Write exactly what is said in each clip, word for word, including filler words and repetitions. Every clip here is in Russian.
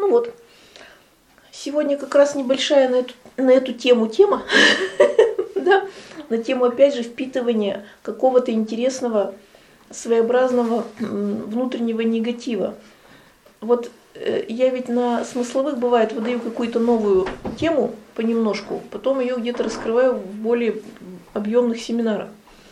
Ну вот, сегодня как раз небольшая на эту, на эту тему тема, да, на тему, опять же, впитывания какого-то интересного, своеобразного внутреннего негатива. Вот я ведь на смысловых, бывает, выдаю какую-то новую тему понемножку, потом ее где-то раскрываю в более объемных семинарах.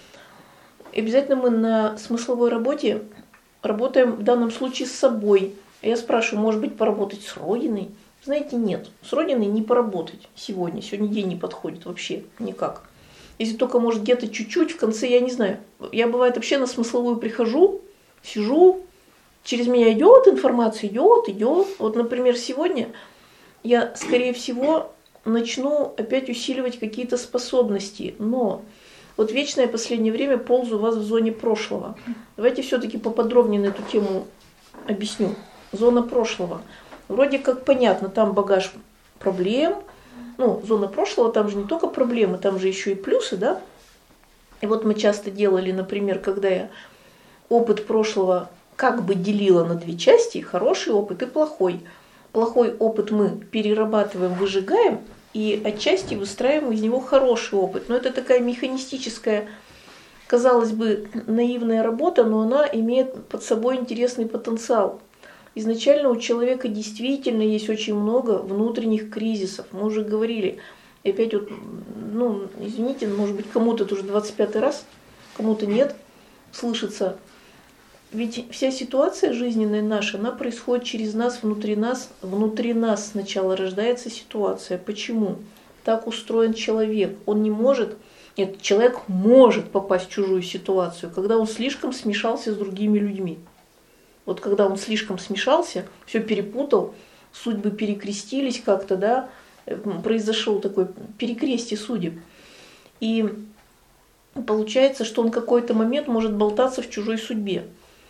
И обязательно мы на смысловой работе работаем в данном случае с собой. Я спрашиваю, может быть, поработать с Родиной? Знаете, нет. С Родиной не поработать сегодня. Сегодня день не подходит вообще никак. Если только, может, где-то чуть-чуть в конце, я не знаю. Я, бывает, вообще на смысловую прихожу, сижу, через меня идет информация, идет, идет. Вот, например, сегодня я, скорее всего, начну опять усиливать какие-то способности. Но вот вечно я в последнее время ползаю у вас в зоне прошлого. Давайте все-таки поподробнее на эту тему объясню. Зона прошлого. Вроде как понятно, там багаж проблем. Ну, зона прошлого, там же не только проблемы, там же еще и плюсы, да? И вот мы часто делали, например, когда я опыт прошлого как бы делила на две части, хороший опыт и плохой. Плохой опыт мы перерабатываем, выжигаем, и отчасти выстраиваем из него хороший опыт. Но это такая механистическая, казалось бы, наивная работа, но она имеет под собой интересный потенциал. Изначально у человека действительно есть очень много внутренних кризисов. Мы уже говорили, и опять вот, ну, извините, может быть, кому-то это уже двадцать пятый раз, кому-то нет, слышится. Ведь вся ситуация жизненная наша, она происходит через нас, внутри нас. Внутри нас сначала рождается ситуация. Почему? Так устроен человек. Он не может, нет, человек может попасть в чужую ситуацию, когда он слишком смешался с другими людьми. Вот когда он слишком смешался, все перепутал, судьбы перекрестились как-то, да, произошел такой перекрестие судеб. И получается, что он в какой-то момент может болтаться в чужой судьбе.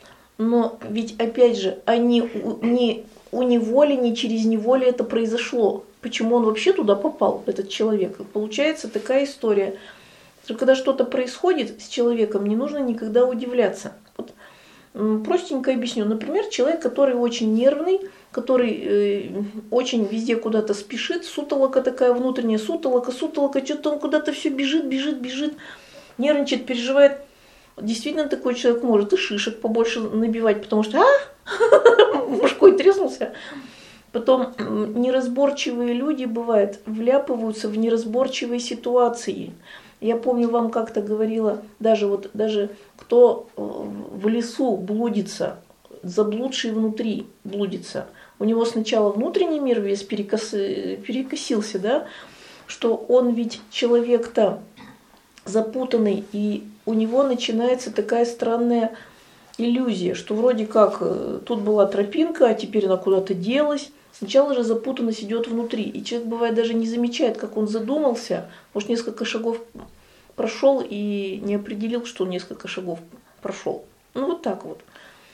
Но ведь, опять же, а не, не у него ли, не через него ли это произошло. Почему он вообще туда попал, этот человек? И получается такая история, что когда что-то происходит с человеком, не нужно никогда удивляться. Вот, простенько объясню. Например, человек, который очень нервный, который э, очень везде куда-то спешит, сутолока такая внутренняя, сутолока, сутолока, что-то он куда-то все бежит, бежит, бежит, нервничает, переживает. Действительно, такой человек может и шишек побольше набивать, потому что а, мужской треснулся. Потом неразборчивые люди, бывает, вляпываются в неразборчивые ситуации. Я помню, вам как-то говорила, даже вот даже кто в лесу блудится, заблудший внутри блудится, у него сначала внутренний мир весь перекос... перекосился, да, что он ведь человек-то запутанный, и у него начинается такая странная иллюзия, что вроде как тут была тропинка, а теперь она куда-то делась. Сначала же запутанность идет внутри, и человек, бывает, даже не замечает, как он задумался, может, несколько шагов прошел и не определил, что он несколько шагов прошел. Ну, вот так вот.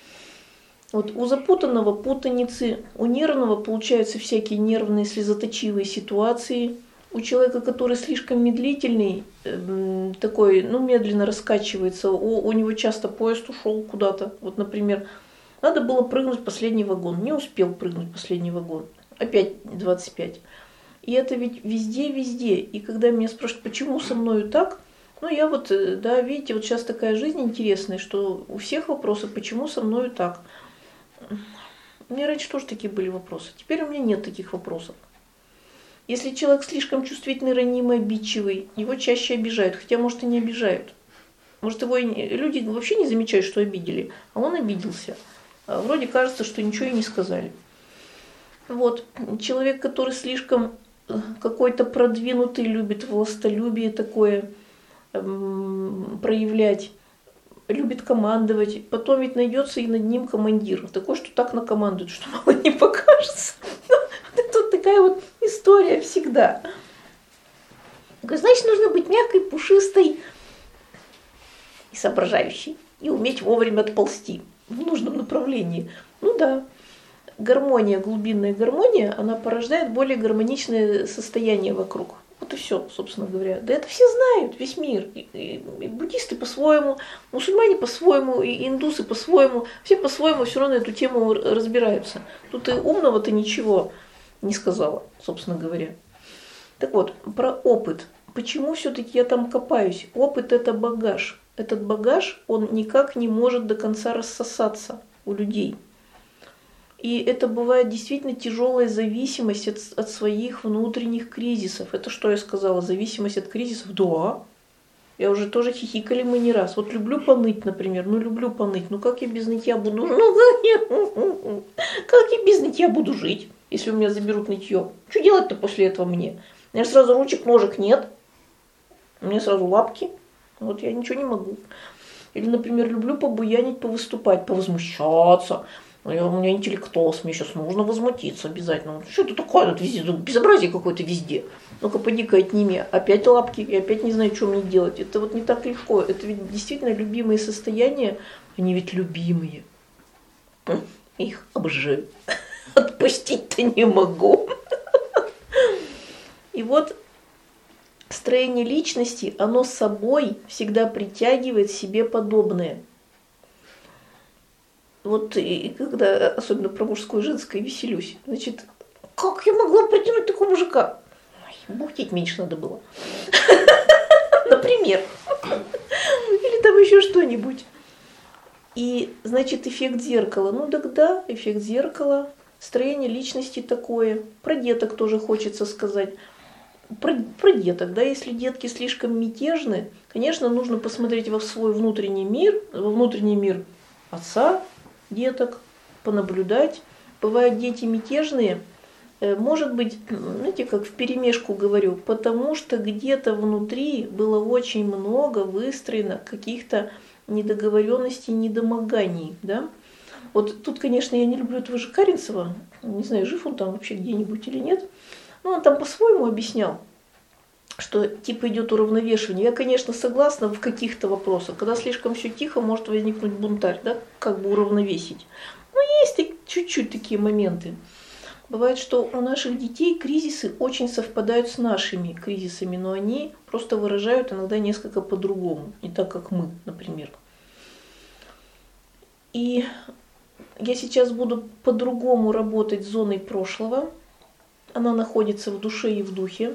Вот у запутанного путаницы, у нервного получаются всякие нервные слезоточивые ситуации. У человека, который слишком медлительный, такой, ну, медленно раскачивается, у, у него часто поезд ушел куда-то. Вот, например, надо было прыгнуть в последний вагон, не успел прыгнуть в последний вагон, опять двадцать пять. И это ведь везде-везде. И когда меня спрашивают, почему со мною так, ну, я вот, да, видите, вот сейчас такая жизнь интересная, что у всех вопросы, почему со мною так. У меня раньше тоже такие были вопросы, теперь у меня нет таких вопросов. Если человек слишком чувствительный, ранимый, обидчивый, его чаще обижают, хотя, может, и не обижают. Может, его люди вообще не замечают, что обидели, а он обиделся. Вроде кажется, что ничего и не сказали. Вот. Человек, который слишком какой-то продвинутый, любит властолюбие такое эм, проявлять, любит командовать. Потом ведь найдется и над ним командир. Такой, что так накомандует, что мало не покажется. Тут такая вот история всегда. Значит, нужно быть мягкой, пушистой и соображающей. И уметь вовремя отползти в нужном направлении. Ну да, гармония, глубинная гармония, она порождает более гармоничное состояние вокруг. Вот Вот и все, собственно говоря. Да это все знают, весь мир. И, и, и буддисты по-своему, мусульмане по-своему, и индусы по-своему. Все по-своему все равно эту тему разбираются. Тут и умного-то ничего не сказала, собственно говоря. Так вот, про опыт. Почему все-таки я там копаюсь? Опыт – это багаж. Этот багаж, он никак не может до конца рассосаться у людей. И это бывает действительно тяжелая зависимость от, от своих внутренних кризисов. Это что я сказала? Зависимость от кризисов? Да. Я уже тоже хихикали мы не раз. Вот люблю поныть, например. Ну, люблю поныть. Ну, как я без нытья буду? Ну, как я, как я без нытья буду жить, если у меня заберут нытье? Что делать-то после этого мне? У меня сразу ручек, ножек нет. У меня сразу лапки. Вот я ничего не могу. Или, например, люблю побуянить, повыступать, повозмущаться. У меня интеллектуоз, мне сейчас нужно возмутиться обязательно. Что это такое тут везде? Безобразие какое-то везде. Ну-ка, поди-ка отними. Опять лапки, и опять не знаю, что мне делать. Это вот не так легко. Это ведь действительно любимые состояния. Они ведь любимые. Их обожаю. Отпустить-то не могу. И вот строение личности, оно с собой всегда притягивает себе подобное. Вот и когда, особенно про мужское и женское, веселюсь. Значит, как я могла притянуть такого мужика? Ой, бухтеть меньше надо было. Например. Или там еще что-нибудь. И, значит, эффект зеркала. Ну тогда эффект зеркала, строение личности такое. Про деток тоже хочется сказать. Про, про деток, да, если детки слишком мятежны, конечно, нужно посмотреть во свой внутренний мир, во внутренний мир отца, деток, понаблюдать. Бывают дети мятежные, может быть, знаете, как вперемешку говорю, потому что где-то внутри было очень много выстроено каких-то недоговоренностей, недомоганий, да. Вот тут, конечно, я не люблю этого же Каринцева, не знаю, жив он там вообще где-нибудь или нет. Ну, он там по-своему объяснял, что типа идет уравновешивание. Я, конечно, согласна в каких-то вопросах. Когда слишком все тихо, может возникнуть бунтарь, да, как бы уравновесить. Но есть чуть-чуть такие моменты. Бывает, что у наших детей кризисы очень совпадают с нашими кризисами, но они просто выражают иногда несколько по-другому, не так, как мы, например. И я сейчас буду по-другому работать с зоной прошлого. Она находится в душе и в духе.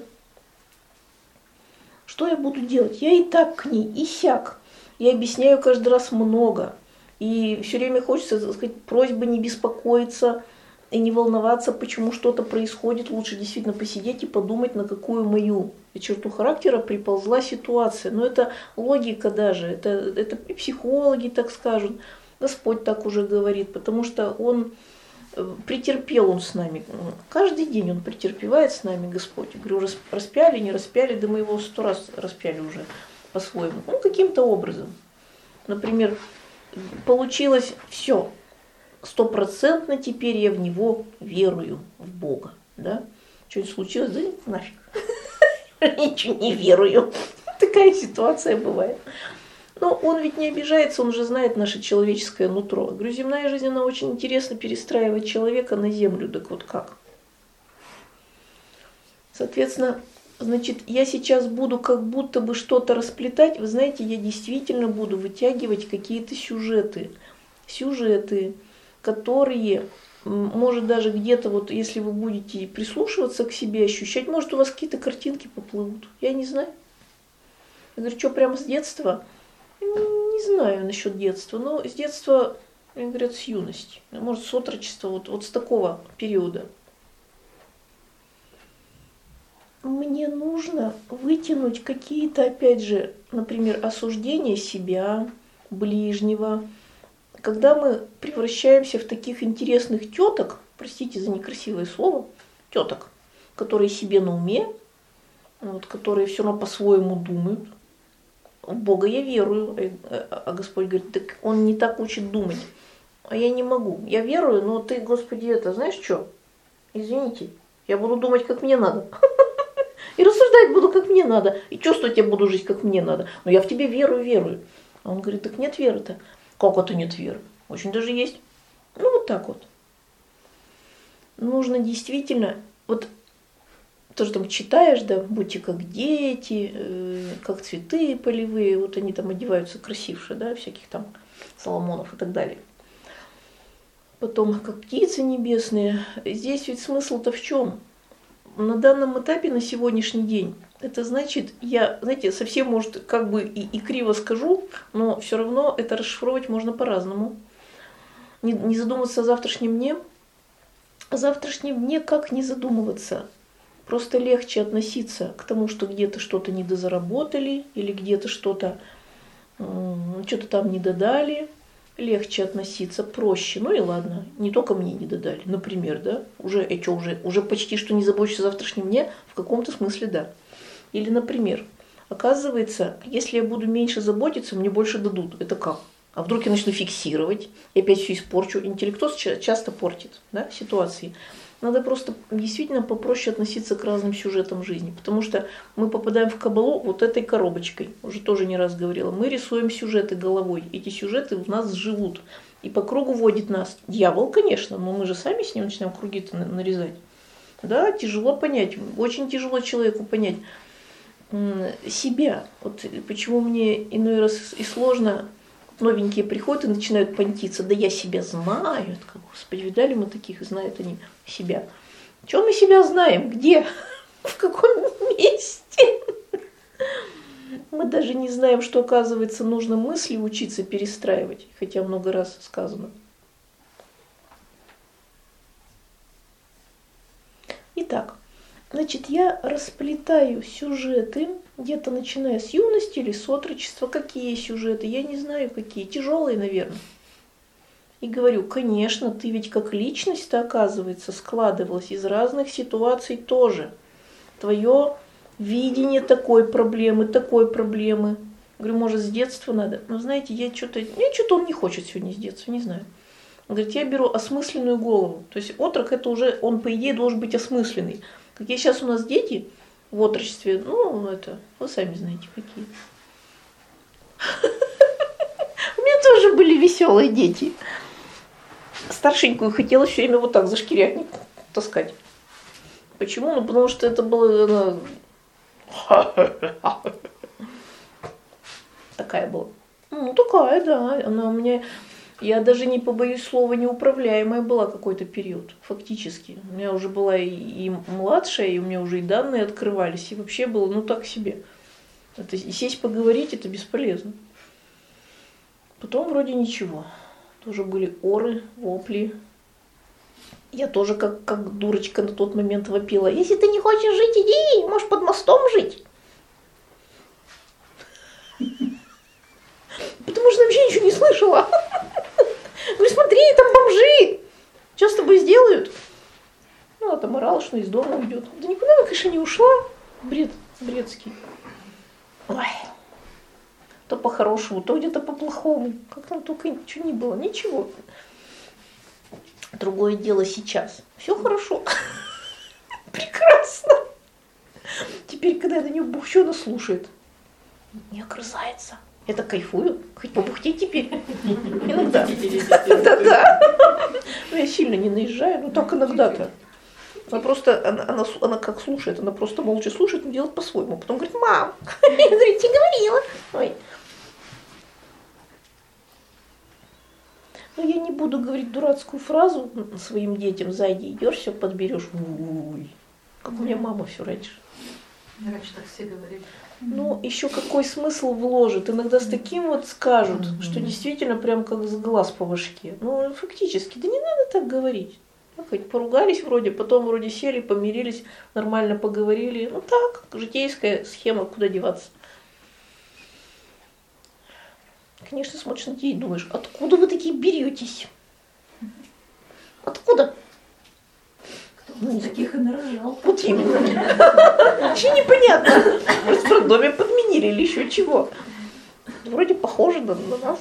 Что я буду делать? Я и так к ней, и сяк. Я объясняю каждый раз много. И все время хочется, так сказать, просьба не беспокоиться и не волноваться, почему что-то происходит. Лучше действительно посидеть и подумать, на какую мою черту характера приползла ситуация. Но это логика даже. Это, это и психологи так скажут. Господь так уже говорит, потому что Он... претерпел он с нами. Каждый день он претерпевает с нами, Господь. Я говорю, распяли, не распяли, да мы его сто раз распяли уже по-своему. Ну, каким-то образом. Например, получилось все. Стопроцентно теперь я в него верую, в Бога. Да? Что-нибудь случилось, да нафиг. Ничего не верую. Такая ситуация бывает. Но он ведь не обижается, он же знает наше человеческое нутро. Я говорю, земная жизнь, она очень интересно перестраивает человека на землю. Так вот как? Соответственно, значит, я сейчас буду как будто бы что-то расплетать. Вы знаете, я действительно буду вытягивать какие-то сюжеты. Сюжеты, которые, может, даже где-то, вот если вы будете прислушиваться к себе, ощущать, может, у вас какие-то картинки поплывут. Я не знаю. Я говорю, что, прямо с детства? Не знаю насчет детства, но с детства, мне говорят, с юности. Может, с отрочества, вот, вот с такого периода. Мне нужно вытянуть какие-то, опять же, например, осуждения себя, ближнего. Когда мы превращаемся в таких интересных теток, простите за некрасивое слово, теток, которые себе на уме, вот, которые все равно по-своему думают. В Бога я верую, а Господь говорит, так Он не так учит думать. А я не могу. Я верую, но ты, Господи, это, знаешь что? Извините, я буду думать, как мне надо. И рассуждать буду, как мне надо. И чувствовать я буду жить, как мне надо. Но я в тебе верую, верую. А он говорит, так нет веры-то. Как это нет веры? Очень даже есть. Ну, вот так вот. Нужно действительно, вот тоже там читаешь, да, будьте как дети, э, как цветы полевые, вот они там одеваются красивше, да, всяких там Соломонов и так далее. Потом, как птицы небесные. Здесь ведь смысл-то в чем? На данном этапе, на сегодняшний день, это значит, я, знаете, совсем, может, как бы и, и криво скажу, но все равно это расшифровать можно по-разному. Не, не задумываться о завтрашнем дне. О завтрашнем дне как не задумываться? Просто легче относиться к тому, что где-то что-то недозаработали или где-то что-то, что-то там не додали. Легче относиться, проще. Ну и ладно, не только мне не додали, например, да, уже, и что, уже, уже почти что не забочусь о завтрашнем дне, в каком-то смысле да. Или, например, оказывается, если я буду меньше заботиться, мне больше дадут. Это как? А вдруг я начну фиксировать, и опять все испорчу. Интеллектуоз часто портит, да, ситуации. Надо просто действительно попроще относиться к разным сюжетам жизни, потому что мы попадаем в кабалу вот этой коробочкой, уже тоже не раз говорила, мы рисуем сюжеты головой, эти сюжеты в нас живут, и по кругу водит нас дьявол, конечно, но мы же сами с ним начинаем круги-то нарезать. Да, тяжело понять, очень тяжело человеку понять себя. Вот почему мне иной раз и сложно. Новенькие приходят и начинают понтиться. Да я себя знаю. Господи, видали мы таких, и знают они себя. Чем мы себя знаем? Где? В каком месте? Мы даже не знаем, что, оказывается, нужно мысли учиться перестраивать, хотя много раз сказано. Итак, значит, я расплетаю сюжеты, где-то начиная с юности или с отрочества. Какие сюжеты? Я не знаю, какие. Тяжелые, наверное. И говорю, конечно, ты ведь как личность-то, оказывается, складывалась из разных ситуаций тоже. Твое видение такой проблемы, такой проблемы. Говорю, может, с детства надо? Но знаете, я что-то, мне что-то он не хочет сегодня с детства, не знаю. Он говорит, я беру осмысленную голову. То есть отрок это уже, он по идее должен быть осмысленный. Какие сейчас у нас дети в отрочестве, ну, это, вы сами знаете, какие. У меня тоже были веселые дети. Старшенькую хотела все время вот так за шкирятник таскать. Почему? Ну, потому что это было... Такая была. Ну, такая, да. Она у меня... Я даже не побоюсь слова, неуправляемая была какой-то период, фактически. У меня уже была и, и младшая, и у меня уже и данные открывались, и вообще было, ну, так себе. Это, и сесть поговорить, это бесполезно. Потом вроде ничего. Тоже были оры, вопли. Я тоже как, как дурочка на тот момент вопила. Если ты не хочешь жить, иди, можешь под мостом жить. Потому что вообще ничего не слышала. Говорю, смотри, там бомжи. Что с тобой сделают? Ну, а там орала, что из дома уйдет. Да никуда она, конечно, не ушла. Бред бредский. Ой. То по-хорошему, то где-то по-плохому. Как там только ничего не было. Ничего. Другое дело сейчас. Все хорошо. Прекрасно. Теперь, когда я на нее бухчу, она слушает. Не огрызается. Я так кайфую, хоть побухтеть теперь. Иногда. Да-да. Но я сильно не наезжаю, ну так иногда-то. Она просто, она, она, она как слушает, она просто молча слушает, но делает по-своему. Потом говорит, мам, я говорю, тебе говорила. Ой. Но я не буду говорить дурацкую фразу своим детям, сзади идешь, все подберешь. Ой. Как у меня мама все раньше. Раньше так все говорили. Ну, еще какой смысл вложат? Иногда с таким вот скажут, mm-hmm. что действительно прям как с глаз по башке. Ну, фактически, да не надо так говорить. Ну, хоть поругались вроде, потом вроде сели, помирились, нормально поговорили. Ну так, житейская схема, куда деваться. Конечно, смотришь на детей и думаешь, откуда вы такие беретесь? Откуда? Ну, таких и нарожал. Вот именно. Вообще непонятно. Может, в роддоме подменили или еще чего. Вроде похоже на, на нас.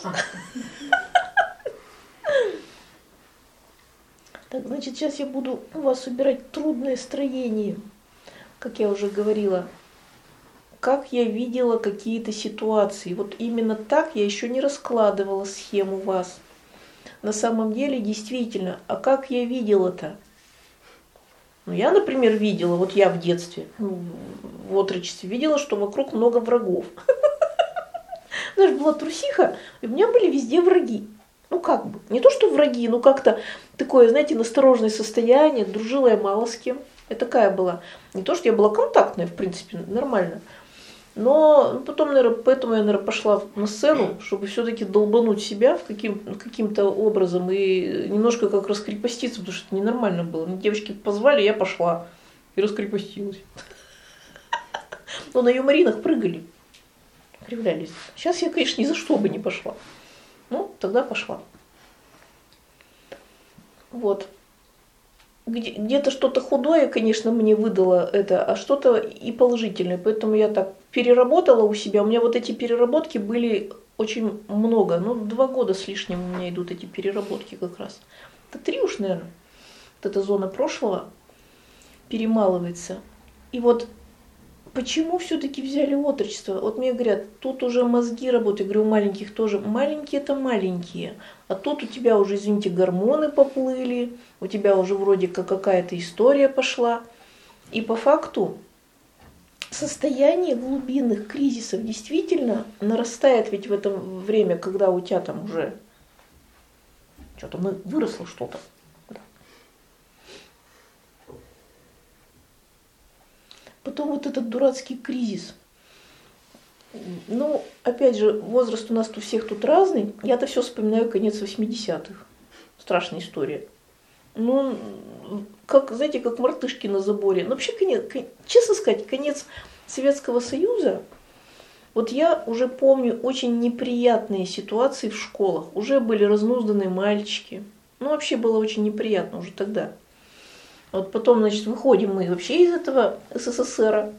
Так, значит, сейчас я буду у вас убирать трудное строение. Как я уже говорила, как я видела какие-то ситуации. Вот именно так я еще не раскладывала схему вас. На самом деле, действительно, а как я видела-то? Ну, я, например, видела, вот я в детстве, ну, в отрочестве, видела, что вокруг много врагов. Знаешь, была трусиха, и у меня были везде враги. Ну, как бы, не то, что враги, но как-то такое, знаете, настороженное состояние, дружила я мало с кем. Я такая была. Не то, что я была контактная, в принципе, нормально. Но потом, наверное, поэтому я, наверное, пошла на сцену, чтобы все-таки долбануть себя каким, каким-то образом и немножко как раскрепоститься, потому что это ненормально было. Мне девочки позвали, я пошла и раскрепостилась. Но на юморинах прыгали, кривлялись. Сейчас я, конечно, ни за что бы не пошла. Ну, тогда пошла. Вот. Где- Где-то что-то худое, конечно, мне выдало это, а что-то и положительное. Поэтому я так переработала у себя. У меня вот эти переработки были очень много. Ну, два года с лишним у меня идут эти переработки как раз. Это три уж, наверное. Вот эта зона прошлого перемалывается. И вот почему все-таки взяли отрочество? Вот мне говорят, тут уже мозги работают. Я говорю, у маленьких тоже. Маленькие это маленькие. А тут у тебя уже, извините, гормоны поплыли. У тебя уже вроде как какая-то история пошла. И по факту состояние глубинных кризисов действительно нарастает ведь в это время, когда у тебя там уже что-то выросло что-то. Потом вот этот дурацкий кризис. Ну, опять же, возраст у нас у всех тут разный. Я-то все вспоминаю конец восьмидесятых. Страшная история. Ну, как, знаете, как мартышки на заборе. Ну, вообще, конец, честно сказать, конец Советского Союза. Вот я уже помню очень неприятные ситуации в школах. Уже были разнузданные мальчики. Ну, вообще было очень неприятно уже тогда. Вот потом, значит, выходим мы вообще из этого СССР,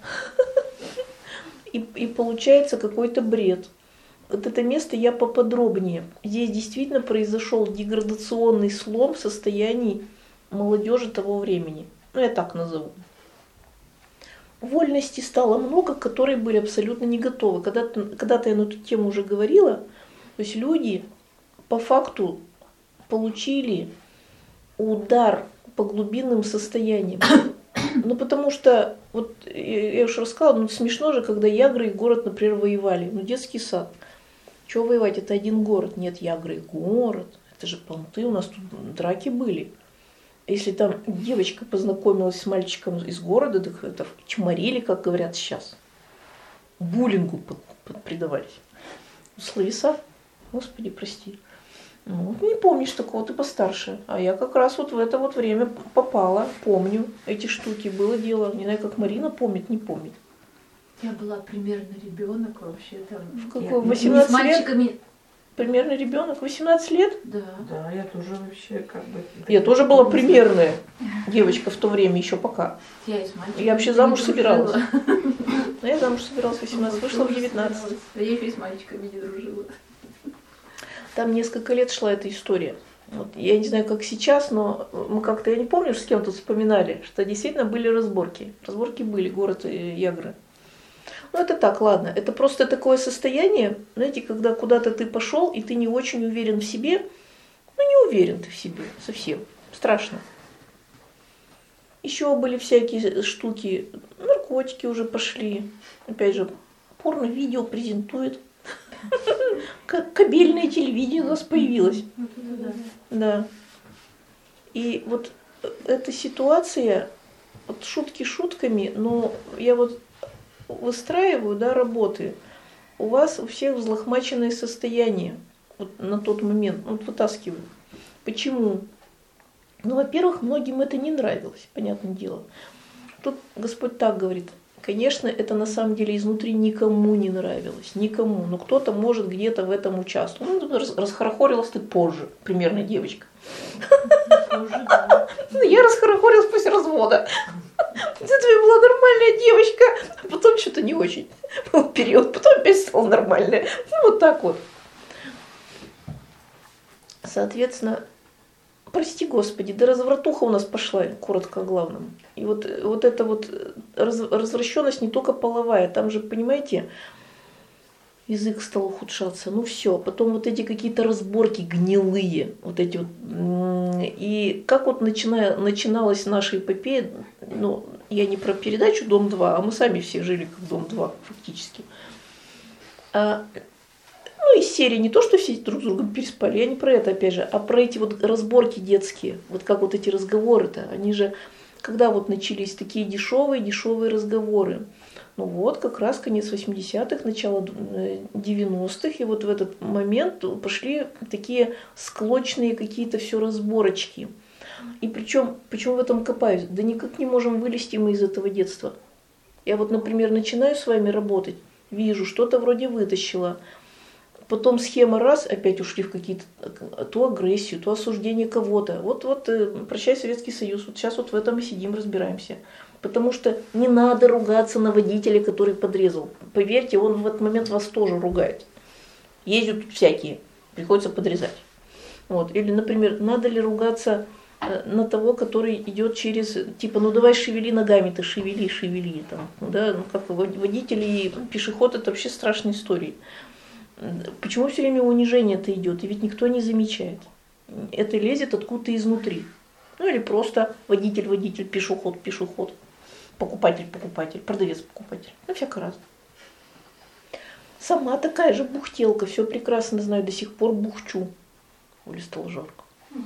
и, и получается какой-то бред. Вот это место я поподробнее. Здесь действительно произошел деградационный слом состояний молодежи того времени. Ну, я так назову. Вольности стало много, которые были абсолютно не готовы. Когда-то, когда-то я на эту тему уже говорила. То есть люди по факту получили удар по глубинным состояниям. Ну, потому что, вот я уже рассказала, ну, смешно же, когда Ягры и город, например, воевали. Ну, детский сад. Чего воевать? Это один город. Нет, Ягры и город. Это же понты, у нас тут драки были. Если там девочка познакомилась с мальчиком из города, так это чморили, как говорят сейчас. Буллингу под, под предавались. Словеса, Господи, прости. Ну, не помнишь такого, ты постарше. А я как раз вот в это вот время попала, помню эти штуки, было дело. Не знаю, как Марина помнит, не помнит. Я была примерно ребенок вообще там. В какой? Я, восемнадцать с мальчиками. лет? Примерно ребенок, восемнадцать лет? Да. Да, я тоже вообще как бы... Я тоже была примерная девочка в то время, еще пока. Я и с мальчиками. Я вообще замуж не собиралась. дружила. Ну, я замуж собиралась в восемнадцать, вышла в девятнадцать. Да я еще и с мальчиками не дружила. Там несколько лет шла эта история. Вот, я не знаю, как сейчас, но мы как-то, я не помню, с кем тут вспоминали, что действительно были разборки. Разборки были, город и Ягры. Ну, это так, ладно. Это просто такое состояние, знаете, когда куда-то ты пошел, и ты не очень уверен в себе. Ну, не уверен ты в себе совсем. Страшно. Еще были всякие штуки. Наркотики уже пошли. Опять же, порно-видео презентует. Кабельное телевидение у нас появилось. Да. И вот эта ситуация, вот шутки шутками, но я вот выстраиваю, да, работы. У вас у всех взлохмаченное состояние вот на тот момент, вот вытаскиваю. Почему? Ну, во-первых, многим это не нравилось, понятное дело. Тут Господь так говорит. Конечно, это на самом деле изнутри никому не нравилось, никому. Но кто-то может где-то в этом участвовать. Ну, расхорохорилась ты позже, примерно девочка. Позже, да. Я расхорохорилась после развода. До этого я была нормальная девочка, а потом что-то не очень. Был период, потом опять стала нормальная. Ну, вот так вот. Соответственно, прости Господи, да развратуха у нас пошла, коротко о главном. И вот, вот эта вот раз, развращенность не только половая, там же, понимаете, язык стал ухудшаться, ну все, потом вот эти какие-то разборки гнилые, вот эти вот, и как вот начиная, начиналась наша эпопея, ну, я не про передачу «Дом-два», а мы сами все жили как «Дом-два» фактически. А, ну, из серии не то, что все друг с другом переспали, я не про это опять же, а про эти вот разборки детские, вот как вот эти разговоры-то, они же, когда вот начались такие дешевые-дешевые разговоры, ну вот, как раз конец восьмидесятых, начало девяностых, и вот в этот момент пошли такие склочные какие-то все разборочки. И причем, почему в этом копаюсь? Да никак не можем вылезти мы из этого детства. Я вот, например, начинаю с вами работать, вижу, что-то вроде вытащила, потом схема раз, опять ушли в какие-то, то агрессию, то осуждение кого-то. Вот-вот, прощай, Советский Союз, вот сейчас вот в этом и сидим, разбираемся. Потому что не надо ругаться на водителя, который подрезал. Поверьте, он в этот момент вас тоже ругает. Ездят тут всякие, приходится подрезать. Вот. Или, например, надо ли ругаться на того, который идет через, типа, ну давай шевели ногами, ты шевели, шевели. Там, да? Ну, как водители и пешеход, это вообще страшные истории. Почему все время унижение-то идет? И ведь никто не замечает. Это лезет откуда-то изнутри. Ну или просто водитель, водитель, пешеход, пешеход. Покупатель, покупатель, продавец, покупатель. Ну, всяко разное. Сама такая же бухтелка, все прекрасно знаю, до сих пор бухчу. Оле стало жарко. Угу.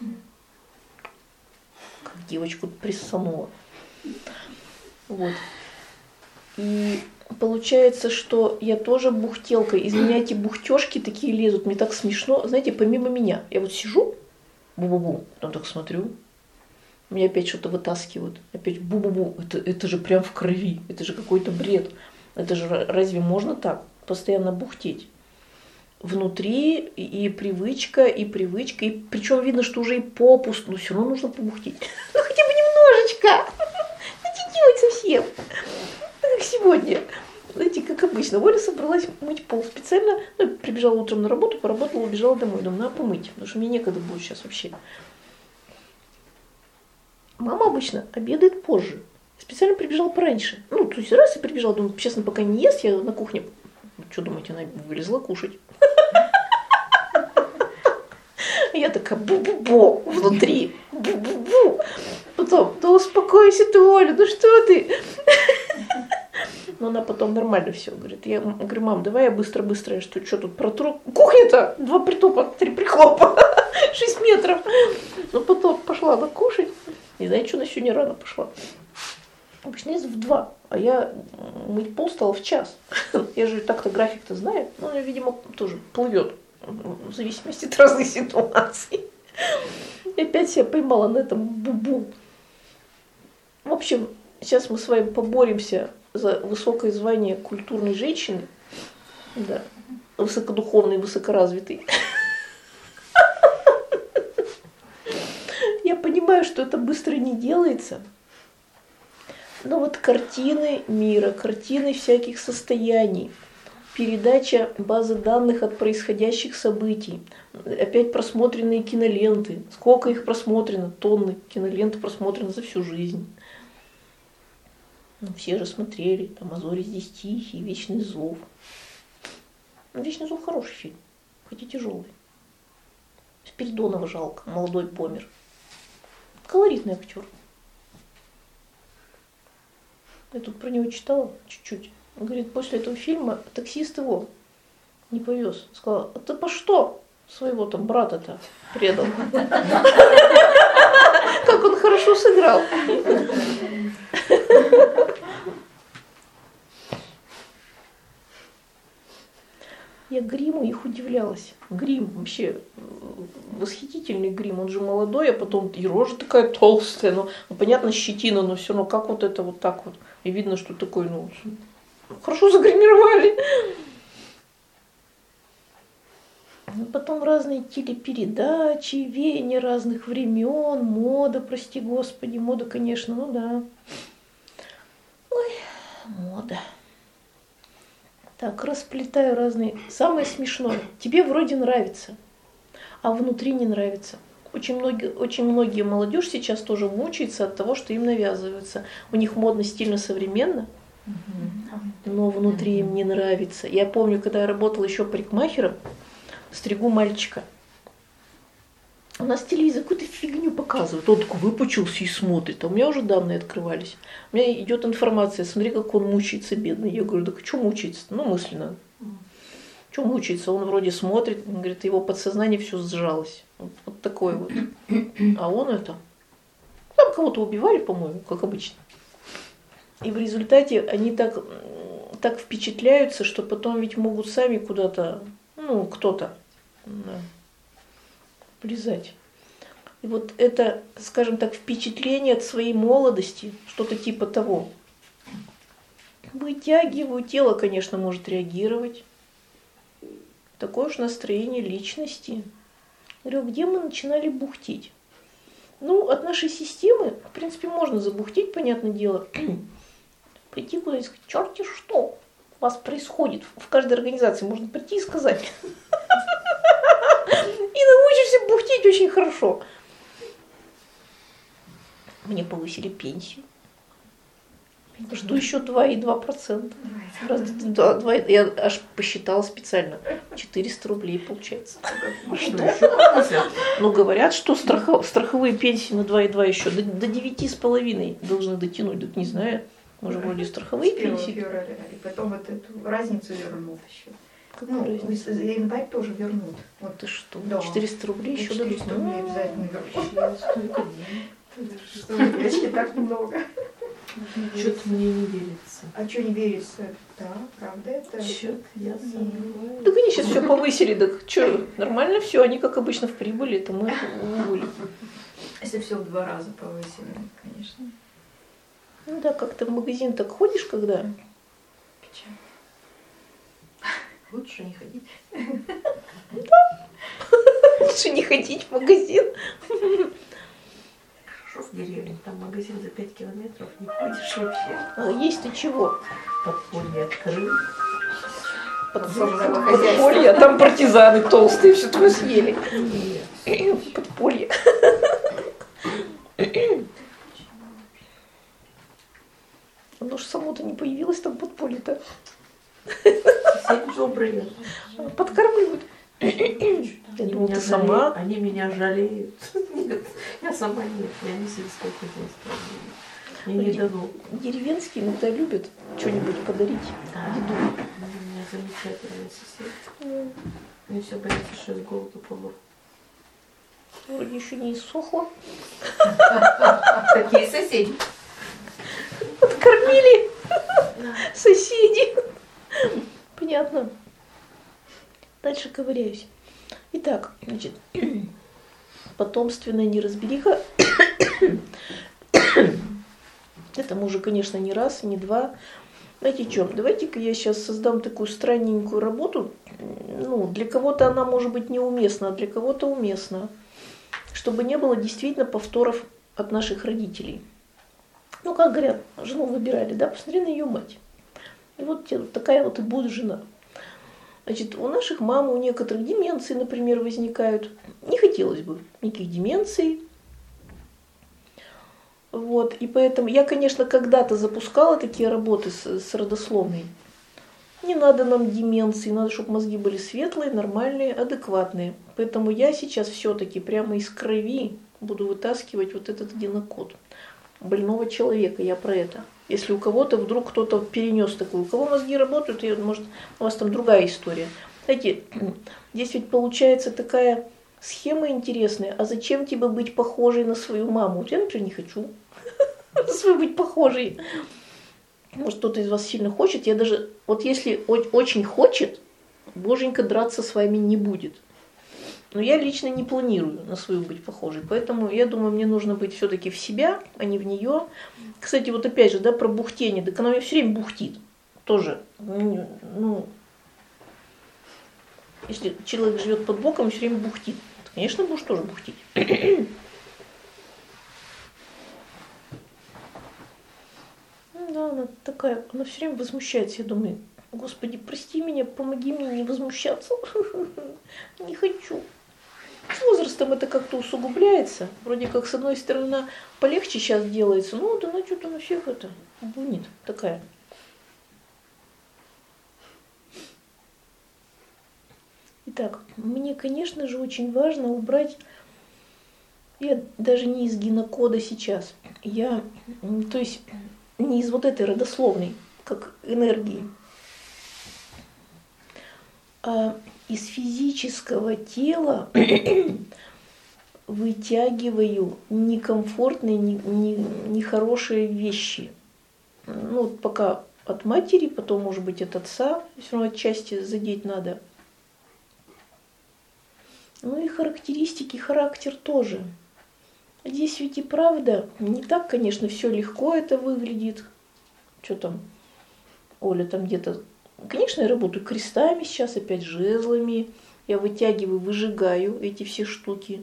Как девочку присанула. Вот. И получается, что я тоже бухтелка. Из меня эти бухтёшки такие лезут. Мне так смешно. Знаете, помимо меня. Я вот сижу, бу-бу-бу, потом так смотрю. Меня опять что-то вытаскивают. Опять бу-бу-бу. Это, это же прям в крови. Это же какой-то бред. Это же разве можно так? Постоянно бухтеть. Внутри и, и привычка, и привычка. И причем видно, что уже и попуск. Но все равно нужно побухтеть. Ну хотя бы немножечко. Ну чуть-чуть совсем. Как сегодня. Знаете, как обычно. Оля собралась мыть пол специально. Ну, прибежала утром на работу, поработала, убежала домой. Думаю, надо помыть. Потому что мне некогда будет сейчас вообще. Мама обычно обедает позже. Специально прибежала пораньше. Ну, то есть раз и прибежала, думаю, честно, пока не ест, я на кухне. Что думаете, она вылезла кушать? Я такая бу-бу-бу внутри. Бу-бу-бу. Потом, да успокойся ты, Оля, ну что ты? Но она потом нормально все говорит. Я говорю, мам, давай я быстро-быстро, я что, что тут протру? Кухня-то! Два притопа, три прихлопа, шесть метров. Но потом пошла она кушать. Не знаю, что она сегодня рано пошла. Обычно ездит в два, а я мыть пол стала в час. Я же так-то график-то знаю, но она, видимо, тоже плывет в зависимости от разных ситуаций. И опять себя поймала на этом бу-бу. В общем, сейчас мы с вами поборемся за высокое звание культурной женщины, да, высокодуховной, высокоразвитой. Я понимаю, что это быстро не делается, но вот картины мира, картины всяких состояний, передача базы данных от происходящих событий, опять просмотренные киноленты, сколько их просмотрено, тонны кинолент просмотрено за всю жизнь. Ну, все же смотрели, там «А зори здесь тихие», «Вечный зов». Ну, «Вечный зов» хороший фильм, хоть и тяжелый. Спиридонова жалко, молодой помер. Колоритный актер. Я тут про него читала чуть-чуть. Он говорит, после этого фильма таксист его не повез. Сказал, а ты по что своего там брата-то предал? Как он хорошо сыграл. Я гриму их удивлялась. Грим вообще восхитительный грим. Он же молодой, а потом и рожа такая толстая. Ну, ну понятно, щетина, но все равно как вот это вот так вот. И видно, что такой, ну, хорошо загримировали. Потом разные телепередачи, веяния разных времен, мода, прости господи, мода, конечно, ну да. Ой, мода. Так, расплетаю разные. Самое смешное. Тебе вроде нравится, а внутри не нравится. Очень многие, очень многие молодежь сейчас тоже мучается от того, что им навязывается. У них модно, стильно, современно. но внутри им не нравится. Я помню, когда я работала еще парикмахером, стригу мальчика. У нас телевизор какую-то фигню показывает. Он такой выпучился и смотрит. А у меня уже данные открывались. У меня идет информация, смотри, как он мучается, бедный. Я говорю, так что мучается? Ну, мысленно. Что мучается? Он вроде смотрит, он говорит, его подсознание все сжалось. Вот, вот такой вот. А он это... Там кого-то убивали, по-моему, как обычно. И в результате они так, так впечатляются, что потом ведь могут сами куда-то, ну, кто-то, да, влезать. И вот это, скажем так, впечатление от своей молодости, что-то типа того. Вытягиваю, тело, конечно, может реагировать. Такое уж настроение личности. Говорю, где мы начинали бухтеть? Ну, от нашей системы, в принципе, можно забухтеть, понятное дело. Прийти куда-то и сказать, черти что у вас происходит. В каждой организации можно прийти и сказать. И научишься бухтеть очень хорошо. Мне повысили пенсию. Что еще два и два процента? Я аж посчитала специально. четыреста рублей получается. Ну, говорят, что страхов, страховые пенсии на два и два еще до, до девяти с половиной должны дотянуть. Так не знаю. Может, вроде страховые пенсии. И потом вот эту разницу вернут еще. Какую ну, разницу? Январь тоже вернут. Вот ты что? Да. четыреста рублей еще дадут? четыреста рублей обязательно вернут. Что так много. Что-то мне не верится. А что не верится? Да, правда это? Что-то я сомневаюсь. Так они сейчас все повысили, так что, нормально все, они как обычно в прибыли, это мы в убыли. Если все в два раза повысили, конечно. Ну да, как ты в магазин так ходишь, когда? Печально. Лучше не ходить. Лучше не ходить в магазин. В деревне, там магазин за пять километров, не ходишь вообще. А есть-то чего? Подполье открыл. Подполье, а там партизаны толстые все твое съели. Подполье. Оно ж само-то не появилось там подполье-то. Соседи добрые. Подкармливают. Я Они думала, меня ты сама. жалеют, они меня жалеют. Нет, я сама нет, я не сельское хозяйство. Я не дадут. Деревенские иногда любят что-нибудь подарить. Да, Еду. у меня замечательный сосед. Мне все боятся, что я с голоду помру. Вроде еще не иссохла. Такие соседи. Подкормили соседи. Понятно. Дальше ковыряюсь. Итак, значит, потомственная неразбериха. Это мы уже, конечно, не раз, не два. Знаете что, давайте-ка я сейчас создам такую странненькую работу. Ну, для кого-то она может быть неуместна, а для кого-то уместна. Чтобы не было действительно повторов от наших родителей. Ну, как говорят, жену выбирали, да, посмотри на ее мать. И вот такая вот и будет жена. Значит, у наших мам, у некоторых деменции, например, возникают. Не хотелось бы никаких деменций. Вот, и поэтому я, конечно, когда-то запускала такие работы с, с родословной. Не надо нам деменции, надо, чтобы мозги были светлые, нормальные, адекватные. Поэтому я сейчас все-таки прямо из крови буду вытаскивать вот этот генокод больного человека, я про это. Если у кого-то вдруг кто-то перенес такую, у кого мозги работают, и, может, у вас там другая история. Знаете, здесь ведь получается такая схема интересная. А зачем тебе быть похожей на свою маму? Вот я, например, не хочу на свою быть похожей. Может, кто-то из вас сильно хочет. Я даже, вот если очень хочет, боженька драться с вами не будет. Но я лично не планирую на свою быть похожей. Поэтому я думаю, мне нужно быть все-таки в себя, а не в нее. Кстати, вот опять же, да, про бухтение. Так она мне все время бухтит. Тоже. Ну, если человек живет под боком, все время бухтит. То, конечно, будешь тоже бухтить. Да, она такая, она все время возмущается. Я думаю, Господи, прости меня, помоги мне не возмущаться. Не хочу. С возрастом это как-то усугубляется. Вроде как, с одной стороны, полегче сейчас делается. Ну, да она что-то на всех это бунит такая. Итак, мне, конечно же, очень важно убрать, я даже не из генокода сейчас, я, то есть не из вот этой родословной, как энергии, а из физического тела вытягиваю некомфортные, нехорошие вещи. Ну, вот пока от матери, потом, может быть, от отца, все равно отчасти задеть надо. Ну и характеристики, характер тоже. Здесь ведь и правда, не так, конечно, все легко это выглядит. Что там, Оля там где-то... Конечно, я работаю крестами сейчас, опять жезлами. Я вытягиваю, выжигаю эти все штуки.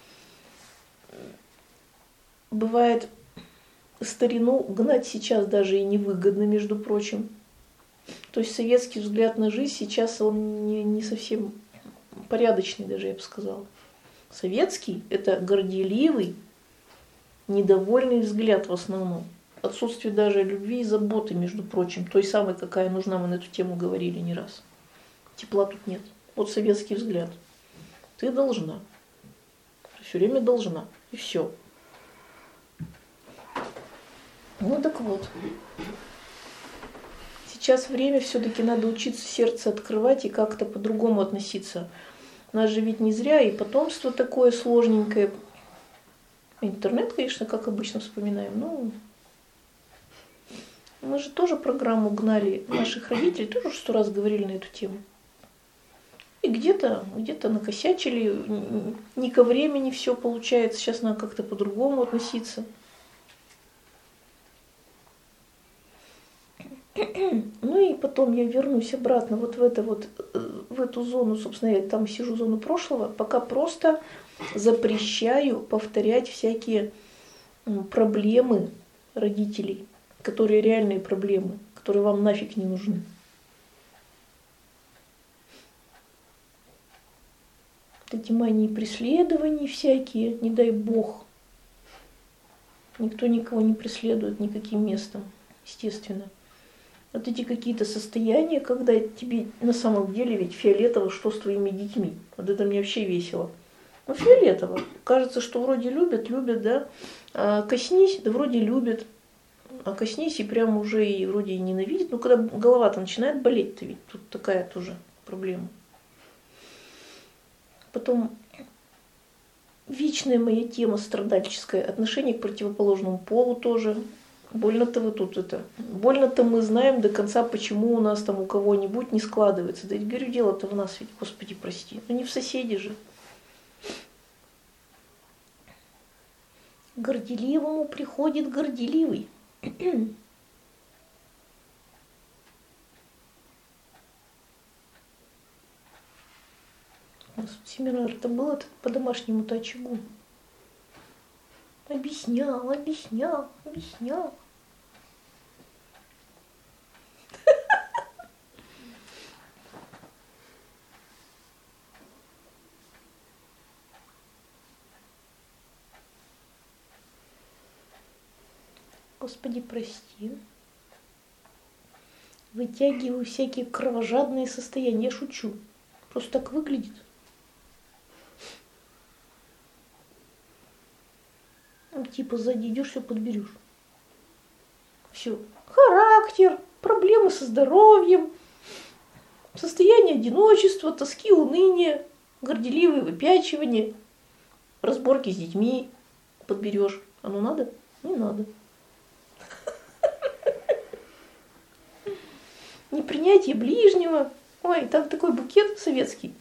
Бывает, старину гнать сейчас даже и невыгодно, между прочим. То есть советский взгляд на жизнь сейчас он не, не совсем порядочный, даже я бы сказала. Советский – это горделивый, недовольный взгляд в основном. Отсутствие даже любви и заботы, между прочим, той самой, какая нужна, мы на эту тему говорили не раз. Тепла тут нет. Вот советский взгляд. Ты должна. Все время должна. И все. Ну так вот. Сейчас время, все-таки надо учиться сердце открывать и как-то по-другому относиться. У нас же ведь не зря и потомство такое сложненькое. Интернет, конечно, как обычно вспоминаем. Ну, мы же тоже программу гнали. Наших родителей тоже сто раз говорили на эту тему. И где-то, где-то накосячили. Не ко времени все получается. Сейчас надо как-то по-другому относиться. Ну и потом я вернусь обратно вот в, это вот, в эту зону, собственно, я там сижу, зону прошлого, пока просто запрещаю повторять всякие проблемы родителей, которые реальные проблемы, которые вам нафиг не нужны. Вот эти мании преследований всякие, не дай бог. Никто никого не преследует никаким местом, естественно. Вот эти какие-то состояния, когда тебе на самом деле ведь фиолетово, что с твоими детьми. Вот это мне вообще весело. Ну, фиолетово. Кажется, что вроде любят, любят, да. А коснись, да вроде любят. А коснись и прям уже и вроде и ненавидит. Ну, когда голова-то начинает болеть-то ведь тут такая тоже проблема. Потом вечная моя тема страдальческая. Отношение к противоположному полу тоже. Больно-то вы тут это. Больно-то мы знаем до конца, почему у нас там у кого-нибудь не складывается. Да я говорю, дело-то в нас ведь, Господи, прости. Ну не в соседи же. Горделивому приходит горделивый. У нас семинар-то был этот по домашнему-то очагу. Объяснял, объяснял, объяснял. Господи, прости. Вытягиваю всякие кровожадные состояния. Я шучу. Просто так выглядит. Ну, типа сзади идешь, все подберешь. Все. Характер, проблемы со здоровьем, состояние одиночества, тоски, уныния, горделивые выпячивания, разборки с детьми подберешь. Оно надо? Не надо. Непринятие ближнего. Ой, там такой букет советский.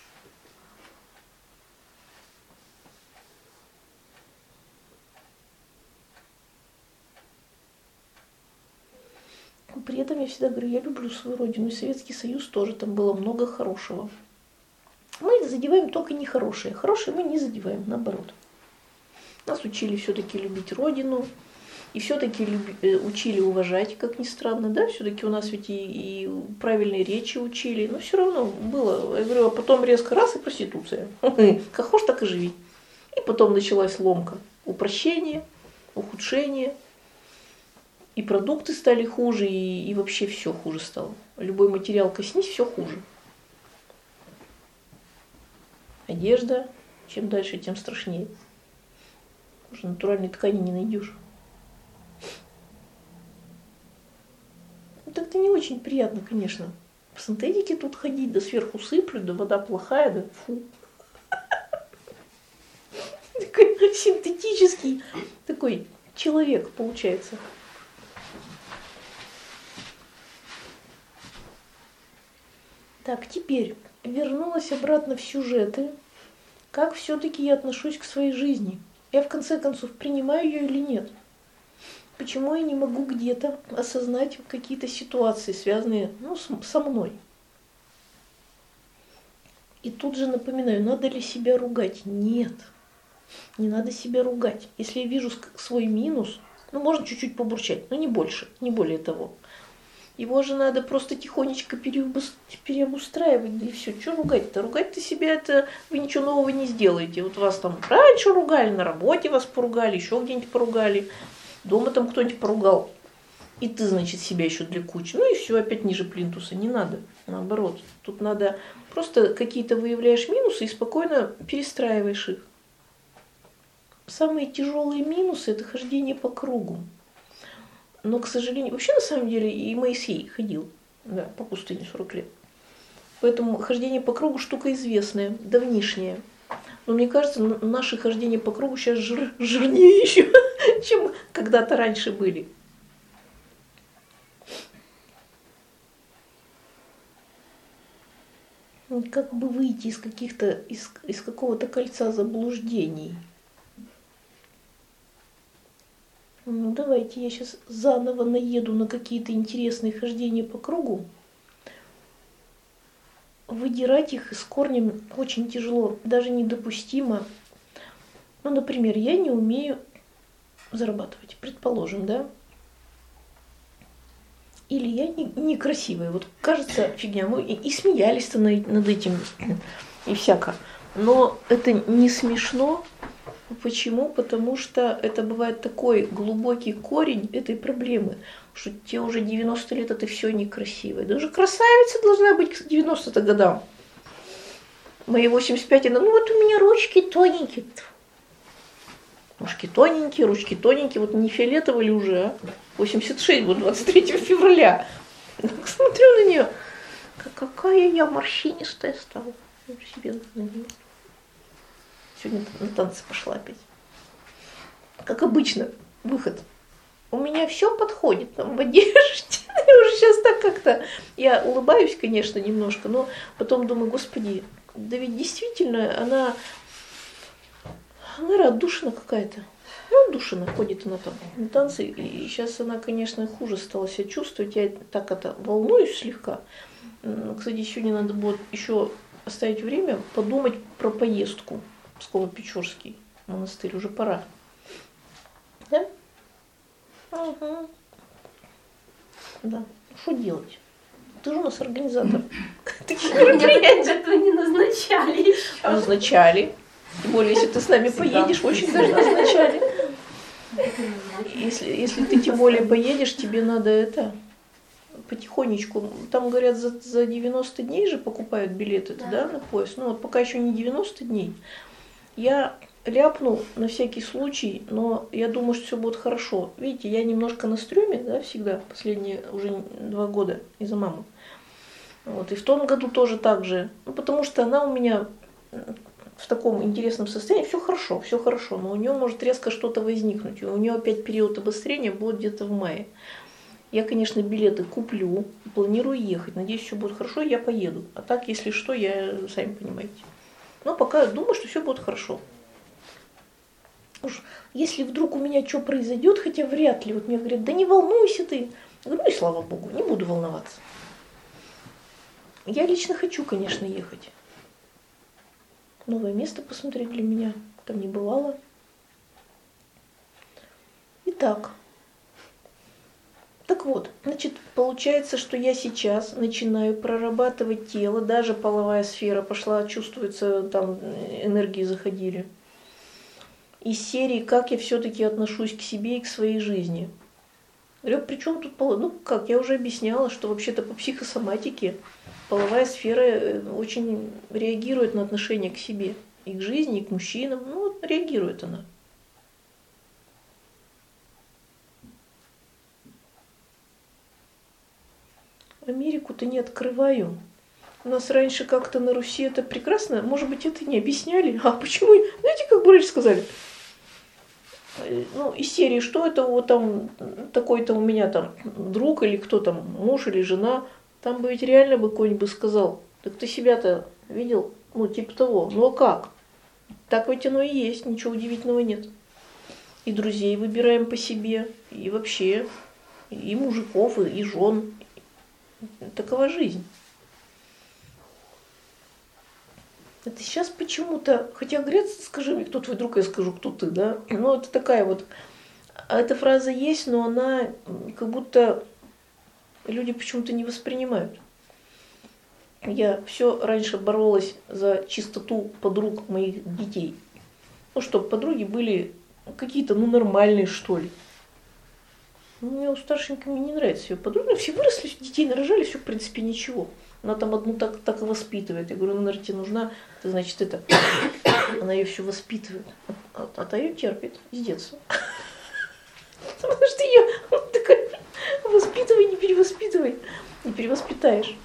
При этом я всегда говорю, я люблю свою родину, и Советский Союз тоже, там было много хорошего. Мы задеваем только нехорошее. Хорошее мы не задеваем, наоборот. Нас учили все-таки любить родину, и все-таки люби, учили уважать, как ни странно, да, все-таки у нас ведь и, и правильные речи учили, но все равно было, я говорю, а потом резко раз и проституция. Как хочешь, так и живи. И потом началась ломка, упрощение, ухудшение. И продукты стали хуже, и, и вообще все хуже стало. Любой материал коснись, все хуже. одежда. Чем дальше, тем страшнее. Потому что натуральной ткани не найдешь. Так-то не очень приятно, конечно. В синтетике тут ходить, да сверху сыплют, да вода плохая, да фу. Такой синтетический такой человек получается. Так, теперь вернулась обратно в сюжеты. Как все-таки я отношусь к своей жизни? Я в конце концов принимаю ее или нет? Почему я не могу где-то осознать какие-то ситуации, связанные ну, со мной? И тут же напоминаю, надо ли себя ругать? Нет, не надо себя ругать. Если я вижу свой минус, ну можно чуть-чуть побурчать, но не больше, не более того. Его же надо просто тихонечко переобустраивать, да и все. Что ругать-то? Ругать-то себя, это вы ничего нового не сделаете. Вот вас там раньше ругали, на работе вас поругали, еще где-нибудь поругали. Дома там кто-нибудь поругал, и ты, значит, себя еще для кучи. Ну и все, опять ниже плинтуса. Не надо. Наоборот. Тут надо просто какие-то выявляешь минусы и спокойно перестраиваешь их. Самые тяжелые минусы – это хождение по кругу. Но, к сожалению, вообще на самом деле и Моисей ходил да, по пустыне сорок лет. Поэтому хождение по кругу штука известная, давнишняя. Но мне кажется, наши хождения по кругу сейчас жир, жирнее еще, чем когда-то раньше были. Как бы выйти из каких-то, из, из какого-то кольца заблуждений? Ну давайте я сейчас заново наеду на какие-то интересные хождения по кругу. Выдирать их с корнем очень тяжело, даже недопустимо. Ну, например, я не умею зарабатывать, предположим, да? Или я не, некрасивая. Вот кажется, фигня. Мы и, и смеялись-то над, над этим, и всяко. Но это не смешно. Почему? Потому что это бывает такой глубокий корень этой проблемы, что тебе уже девяносто лет, а ты все некрасивая. Даже красавица должна быть к девяноста годам. Мои восемьдесят пять, она, ну вот у меня ручки тоненькие. Ручки тоненькие, ручки тоненькие, вот не фиолетовые ли уже, а? восемьдесят шесть, вот двадцать третьего февраля. Смотрю на нее, какая я морщинистая стала. Себе на нее. Сегодня на танцы пошла опять. Как обычно, выход. У меня все подходит там в одежде. Я уже сейчас так как-то... Я улыбаюсь, конечно, немножко, но потом думаю, господи, да ведь действительно она... Она отдушина какая-то. Ну, отдушина, ходит она там на танцы. И сейчас она, конечно, хуже стала себя чувствовать. Я так это волнуюсь слегка. Кстати, сегодня надо будет еще оставить время подумать про поездку. Псково-Печорский монастырь, уже пора. Да? Угу. Да. Что делать? Ты же у нас организатор таких мероприятий. Этого не назначали. Назначали. Тем более, если ты с нами поедешь, очень даже назначали. Если, если ты тем более поедешь, тебе надо это потихонечку. Там, говорят, за, за девяносто дней же покупают билеты, да, да, на поезд. Ну вот пока еще не девяносто дней. Я ляпну на всякий случай, но я думаю, что все будет хорошо. Видите, я немножко на стрёме, да, всегда, последние уже два года из-за мамы. Вот, и в том году тоже так же. Ну, потому что она у меня в таком интересном состоянии. Все хорошо, все хорошо, но у нее может резко что-то возникнуть. И у нее опять период обострения будет где-то в мае. Я, конечно, билеты куплю, планирую ехать. Надеюсь, все будет хорошо, и я поеду. А так, если что, я, сами понимаете. Но пока думаю, что все будет хорошо. Уж если вдруг у меня что произойдет, хотя вряд ли, вот мне говорят, да не волнуйся ты. Я говорю, ну и слава богу, не буду волноваться. Я лично хочу, конечно, ехать. Новое место посмотреть для меня, там не бывало. Итак. Так вот, значит, получается, что я сейчас начинаю прорабатывать тело, даже половая сфера пошла, чувствуется, там энергии заходили. Из серии, как я все-таки отношусь к себе и к своей жизни. Говорю, при чем тут половая? Ну, как, я уже объясняла, что вообще-то по психосоматике половая сфера очень реагирует на отношение к себе. и к жизни, и к мужчинам. Ну, вот реагирует она. Америку-то не открываю. У нас раньше как-то на Руси это прекрасно. Может быть, это не объясняли. А почему? Знаете, как бы раньше сказали? Ну, из серии, что это вот там такой-то у меня там друг или кто там, муж или жена. Там бы ведь реально бы какой-нибудь бы сказал: так ты себя-то видел? Ну, типа того. Ну, а как? Так ведь оно и есть, ничего удивительного нет. И друзей выбираем по себе, и вообще, и мужиков, и, и жен. Такова жизнь. Это сейчас почему-то, хотя говорят, скажи мне, кто твой друг, я скажу, кто ты, да? Ну, это такая вот, а эта фраза есть, но она как будто люди почему-то не воспринимают. Я все раньше боролась за чистоту подруг моих детей. Ну, чтобы подруги были какие-то, ну, нормальные, что ли. Ну, мне у старшенькой мне не нравится ее подруги. Ну, все выросли, детей нарожали, все, в принципе, ничего. Она там одну так, так и воспитывает. Я говорю: ну, наверное, тебе нужна, ты, значит, это... Она ее все воспитывает. А, а та ее терпит с детства. Потому что ее такая: воспитывай, не перевоспитывай. Не перевоспитаешь.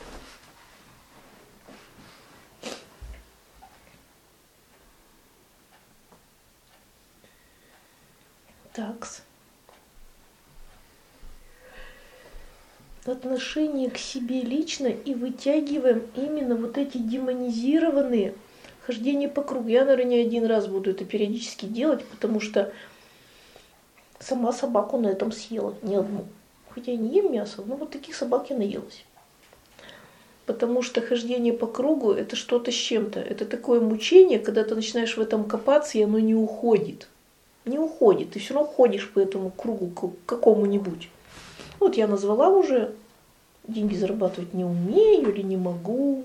Такс. Отношение к себе лично и вытягиваем именно вот эти демонизированные хождения по кругу. Я, наверное, не один раз буду это периодически делать, потому что сама собаку на этом съела, не одну. Хотя я не ем мясо, но вот таких собак я наелась. Потому что хождение по кругу – это что-то с чем-то. Это такое мучение, когда ты начинаешь в этом копаться, и оно не уходит. Не уходит. Ты все равно ходишь по этому кругу к какому-нибудь. Вот я назвала уже, деньги зарабатывать не умею или не могу.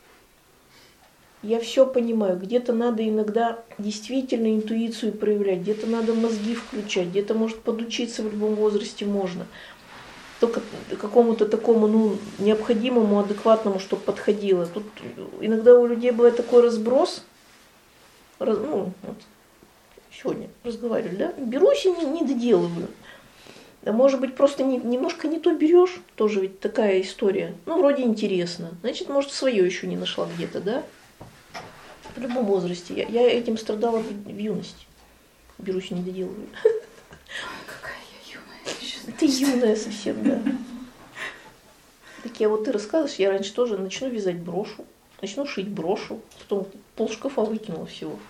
Я все понимаю. Где-то надо иногда действительно интуицию проявлять, где-то надо мозги включать, где-то, может, подучиться в любом возрасте можно. Только какому-то такому, ну, необходимому, адекватному, чтобы подходило. Тут иногда у людей бывает такой разброс. Раз, ну, вот, сегодня разговаривали, да? Берусь и не, не доделываю. А может быть, просто не, немножко не то берешь, тоже ведь такая история. Ну, вроде интересно. Значит, может, свое еще не нашла где-то, да? В любом возрасте. Я, я этим страдала в, в юности. Берусь и не доделываю. Какая я юная сейчас. Ты юная совсем, да. Так я вот ты рассказываешь, я раньше тоже начну вязать брошу, начну шить брошу, потом пол шкафа выкинула всего.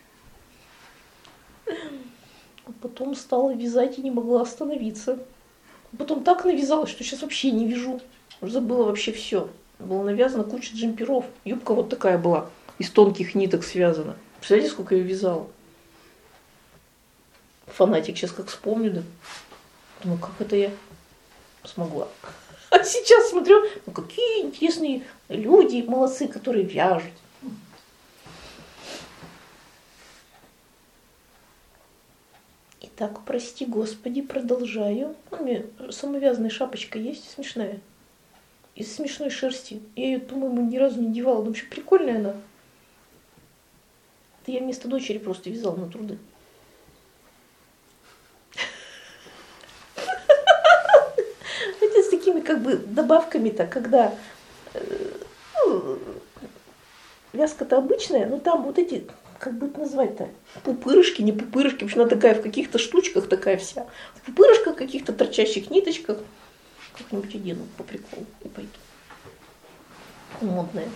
Потом стала вязать и не могла остановиться. Потом так навязалась, что сейчас вообще не вяжу. Уже забыла вообще все. Была навязана куча джемперов. Юбка вот такая была, из тонких ниток связана. Представляете, сколько я вязала? Фанатик, сейчас как вспомню, да. Думаю, как это я смогла. А сейчас смотрю, ну какие интересные люди, молодцы, которые вяжут. Так, прости Господи, продолжаю. У меня самовязанная шапочка есть, смешная. Из смешной шерсти. Я ее, по-моему, ни разу не девала. Но вообще прикольная она. Это я вместо дочери просто вязала на труды. Это с такими как бы добавками-то, когда вязка-то обычная, но там вот эти... Как бы это назвать-то? Пупырышки, не пупырышки. В общем, она такая в каких-то штучках такая вся. В пупырышках, каких-то торчащих ниточках. Как-нибудь одену по приколу и пойду. Модная.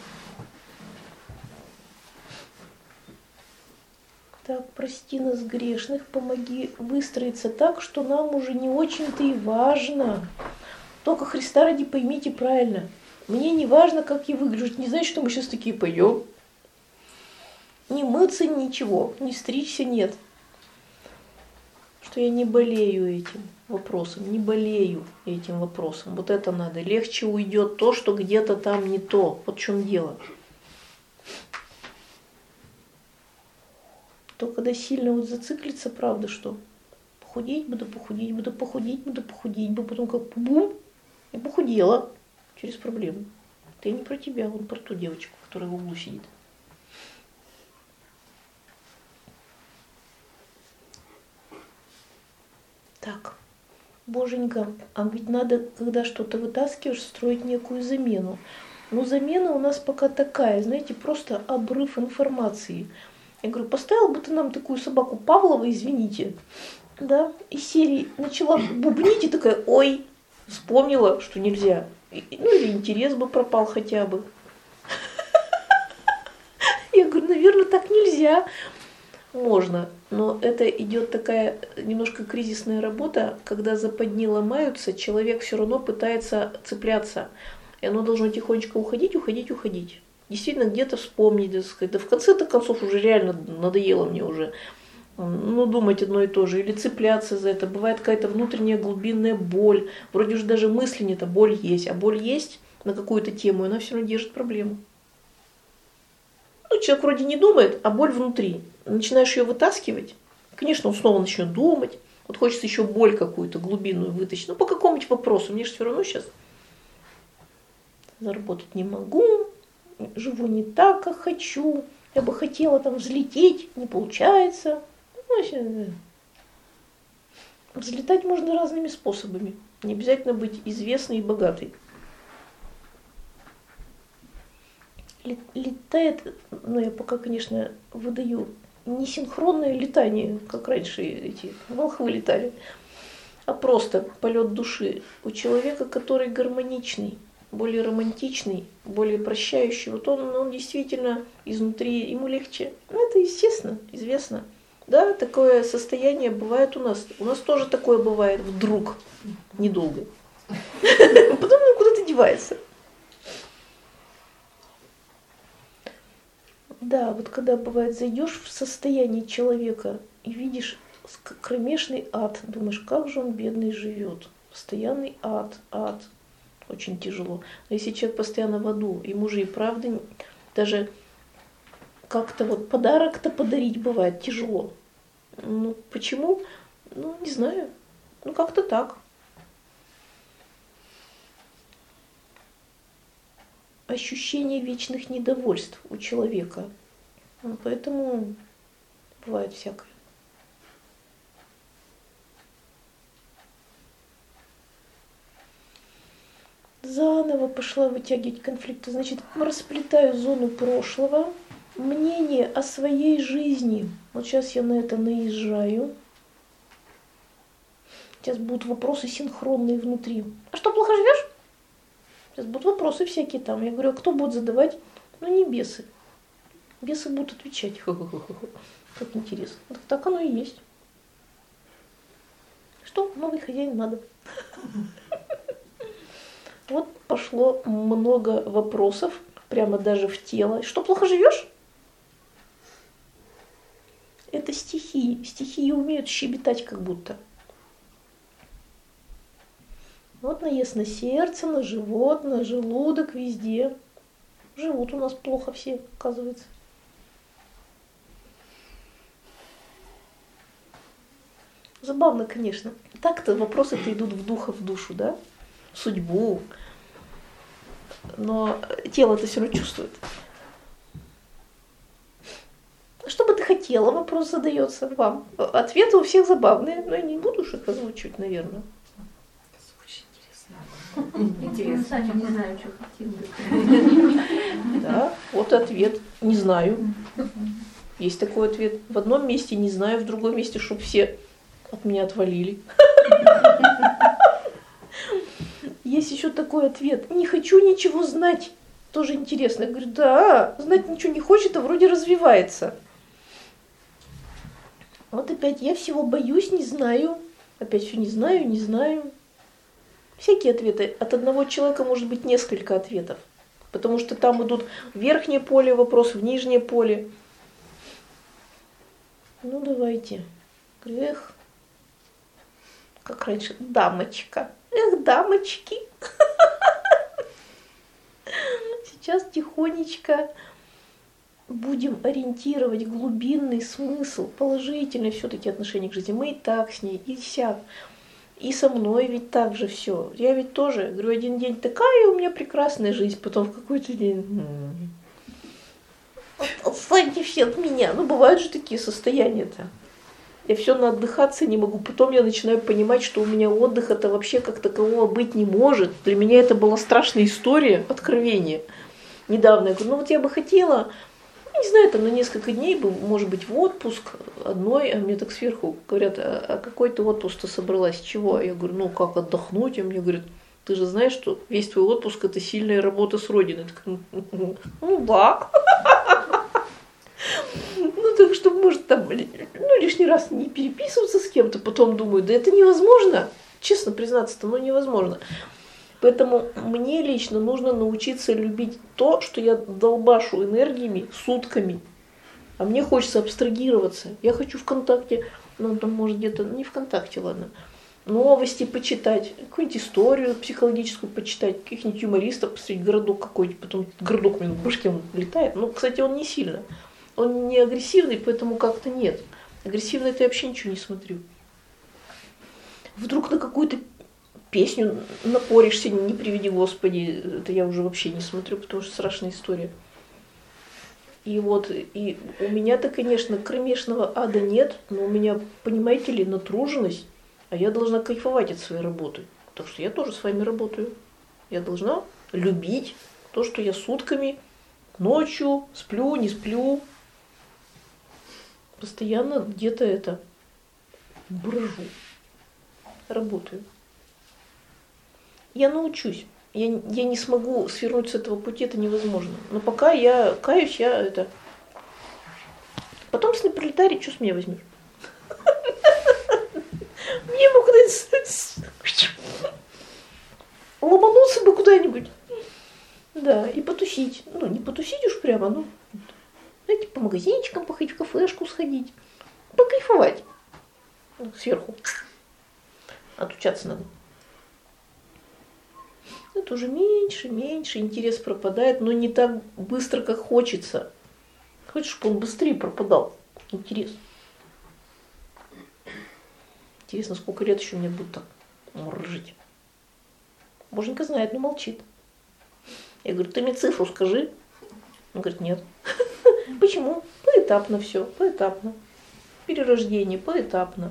Так, прости нас грешных, помоги выстроиться так, что нам уже не очень-то и важно. Только Христа ради поймите правильно. Мне не важно, как я выгляжу. Не знаете, что мы сейчас такие пойдем? Не мыться, ничего, не стричься, нет. Что я не болею этим вопросом, не болею этим вопросом. Вот это надо. Легче уйдет то, что где-то там не то. Вот в чем дело. То, когда сильно вот зациклиться, правда, что похудеть буду, похудеть буду, похудеть буду, похудеть буду, потом как бум, и похудела через проблему. Это я не про тебя, он про ту девочку, которая в углу сидит. Так, боженька, а ведь надо, когда что-то вытаскиваешь, строить некую замену. Но замена у нас пока такая, знаете, просто обрыв информации. Я говорю, поставил бы ты нам такую собаку Павлова, извините, да, из серии начала бубнить и такая, ой, вспомнила, что нельзя. Ну или интерес бы пропал хотя бы. Я говорю, наверное, так нельзя. Можно, но это идет такая немножко кризисная работа, когда западни ломаются, человек все равно пытается цепляться. И оно должно тихонечко уходить, уходить, уходить. Действительно, где-то вспомнить, так сказать. Да в конце-то концов уже реально надоело мне уже. Ну, думать одно и то же. Или цепляться за это. Бывает какая-то внутренняя глубинная боль. Вроде уже даже мысли нет, а боль есть. А боль есть на какую-то тему, и она все равно держит проблему. Ну, человек вроде не думает, а боль внутри. Начинаешь ее вытаскивать, конечно, он снова начнет думать. Вот хочется еще боль какую-то глубинную вытащить. Ну, по какому-нибудь вопросу. Мне же все равно сейчас заработать не могу, живу не так, как хочу. Я бы хотела там взлететь, не получается. Ну, взлетать можно разными способами. Не обязательно быть известной и богатой. Летает, ну я пока, конечно, выдаю не синхронное летание, как раньше эти волхвы летали, а просто полет души у человека, который гармоничный, более романтичный, более прощающий. Вот он, он действительно изнутри, ему легче. Ну, это естественно, известно. Да, такое состояние бывает у нас. У нас тоже такое бывает вдруг, недолго. Потом он куда-то девается. Да, вот когда бывает, зайдешь в состояние человека и видишь кромешный ад, думаешь, как же он бедный живет. Постоянный ад, ад. Очень тяжело. Но если человек постоянно в аду, ему же и правда даже как-то вот подарок-то подарить бывает тяжело. Ну, почему? Ну, не знаю. Ну, как-то так. Ощущение вечных недовольств у человека. Поэтому бывает всякое. Заново пошла вытягивать конфликты. Значит, расплетаю зону прошлого, мнение о своей жизни. Вот сейчас я на это наезжаю. Сейчас будут вопросы синхронные внутри. А что, плохо живешь? Сейчас будут вопросы всякие там. Я говорю, а кто будет задавать? Ну, не бесы. Бесы будут отвечать. Ха-ха-ха-ха. Как интересно. Вот так оно и есть. Что? Новый хозяин надо. Вот пошло много вопросов, прямо даже в тело. Что, плохо живешь? Это стихии. Стихии умеют щебетать как будто. Вот наезд на сердце, на живот, на желудок, везде. Живут у нас плохо все, оказывается. Забавно, конечно. Так-то вопросы-то идут в духа, в душу, да? В судьбу. Но тело-то все равно чувствует. Что бы ты хотела, вопрос задается вам. Ответы у всех забавные, но я не буду уж их озвучивать, наверное. Интересно. Сами не знаю, что хотим. Да, вот ответ. Не знаю. Есть такой ответ. В одном месте не знаю, в другом месте, чтобы все от меня отвалили. Есть еще такой ответ. Не хочу ничего знать. Тоже интересно. Я говорю, да, знать ничего не хочет, а вроде развивается. Вот опять я всего боюсь, не знаю. Опять все не знаю, не знаю. Всякие ответы. От одного человека может быть несколько ответов. Потому что там идут в верхнее поле вопрос, в нижнее поле. Ну, давайте. Эх, как раньше, дамочка. Эх, дамочки. Сейчас тихонечко будем ориентировать глубинный смысл, положительное все-таки отношение к жизни. Мы и так с ней, и сяк. И со мной ведь так же все. Я ведь тоже, говорю, один день такая у меня прекрасная жизнь, потом в какой-то день... Отстаньте все от меня. Ну, бывают же такие состояния-то. Я все наотдыхаться не могу. Потом я начинаю понимать, что у меня отдыха-то вообще как такового быть не может. Для меня это была страшная история, откровение. Недавно я говорю, ну вот я бы хотела, не знаю, там на несколько дней бы, может быть, в отпуск одной, а мне так сверху говорят, а, а какой ты отпуск ты собралась, чего? Я говорю, ну как отдохнуть? А мне говорят, ты же знаешь, что весь твой отпуск это сильная работа с Родиной. Так, ну да. Ну так что, может, там, ну, лишний раз не переписываться с кем-то, потом думаю, да это невозможно. Честно признаться-то, ну невозможно. Поэтому мне лично нужно научиться любить то, что я долбашу энергиями сутками. А мне хочется абстрагироваться. Я хочу ВКонтакте, ну там может где-то, не ВКонтакте, ладно, новости почитать, какую-нибудь историю психологическую почитать, каких-нибудь юмористов, посмотреть городок какой-нибудь, потом городок у меня в башке он летает. Ну, кстати, он не сильно. Он не агрессивный, поэтому как-то нет. Агрессивный это я вообще ничего не смотрю. Вдруг на какую-то песню напоришься, не приведи Господи, это я уже вообще не смотрю, потому что страшная история. И вот, и у меня-то, конечно, кромешного ада нет, но у меня, понимаете ли, натруженность, а я должна кайфовать от своей работы. Так что я тоже с вами работаю. Я должна любить то, что я сутками, ночью, сплю, не сплю, постоянно где-то это брожу, работаю. Я научусь. Я, я не смогу свернуть с этого пути, это невозможно. Но пока я каюсь, я это... Потомственный пролетарий, что с меня возьмешь? Мне бы куда-нибудь... Ломанулся бы куда-нибудь. Да, и потусить. Ну, не потусить уж прямо, ну... Знаете, по магазинчикам походить, в кафешку сходить. Покайфовать. Сверху. Отучаться надо. Это уже меньше, меньше, интерес пропадает, но не так быстро, как хочется. Хочешь, чтобы он быстрее пропадал. Интерес. Интересно, сколько лет еще мне будет так жить. Боженька знает, но молчит. Я говорю, ты мне цифру скажи. Он говорит, нет. Почему? Поэтапно все, поэтапно. Перерождение, поэтапно.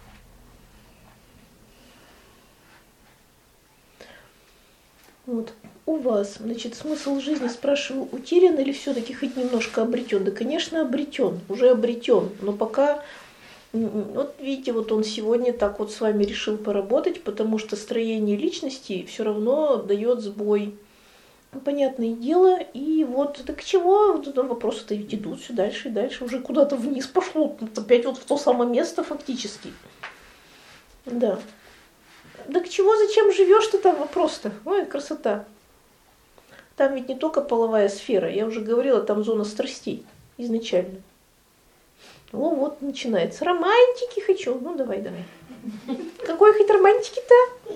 Вот. У вас, значит, смысл жизни, спрашиваю, утерян или все-таки хоть немножко обретен? Да, конечно, обретен, уже обретен, но пока, вот видите, вот он сегодня так вот с вами решил поработать, потому что строение личности все равно дает сбой. Понятное дело, и вот, так чего, вот вопросы-то ведь идут все дальше и дальше, уже куда-то вниз пошло, опять вот в то самое место фактически. Да. Так чего, зачем живешь-то там, вопрос-то? Ой, красота. Там ведь не только половая сфера, я уже говорила, там зона страстей изначально. О, вот начинается. Романтики хочу. Ну, давай, давай. Какой хоть романтики-то?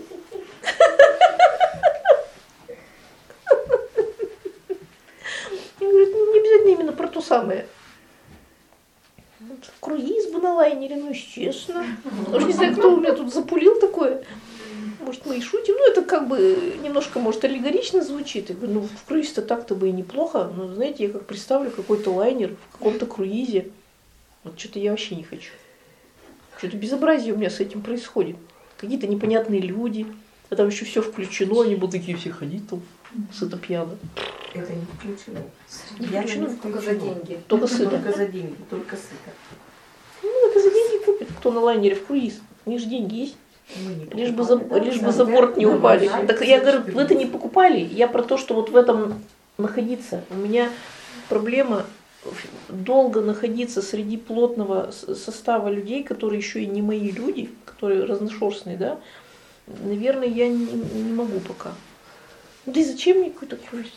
Я говорю, ну, не обязательно именно про то самое. Вот, круиз бы на лайнере, ну, естественно. Даже не знаю, кто у меня тут запулил такое. Может, мы и шутим. Ну, это как бы немножко, может, аллегорично звучит. Я говорю, ну, в круизе-то так-то бы и неплохо. Но, знаете, я как представлю какой-то лайнер в каком-то круизе. Вот что-то я вообще не хочу. Что-то безобразие у меня с этим происходит. Какие-то непонятные люди. А там еще все включено. Они будут такие все ходить там, сыто пьяно. Это не включено. Не включено, не только за деньги. Только сыто. Только за деньги, только сыто. Ну, только за деньги купит. Кто на лайнере в круиз? У них же деньги есть. Лишь бы, за, лишь бы за борт не упали. Так я говорю, вы это не покупали. Я про то, что вот в этом находиться. У меня проблема долго находиться среди плотного состава людей, которые еще и не мои люди, которые разношерстные, да. Наверное, я не, не могу пока. Да и зачем мне какой-то круиз?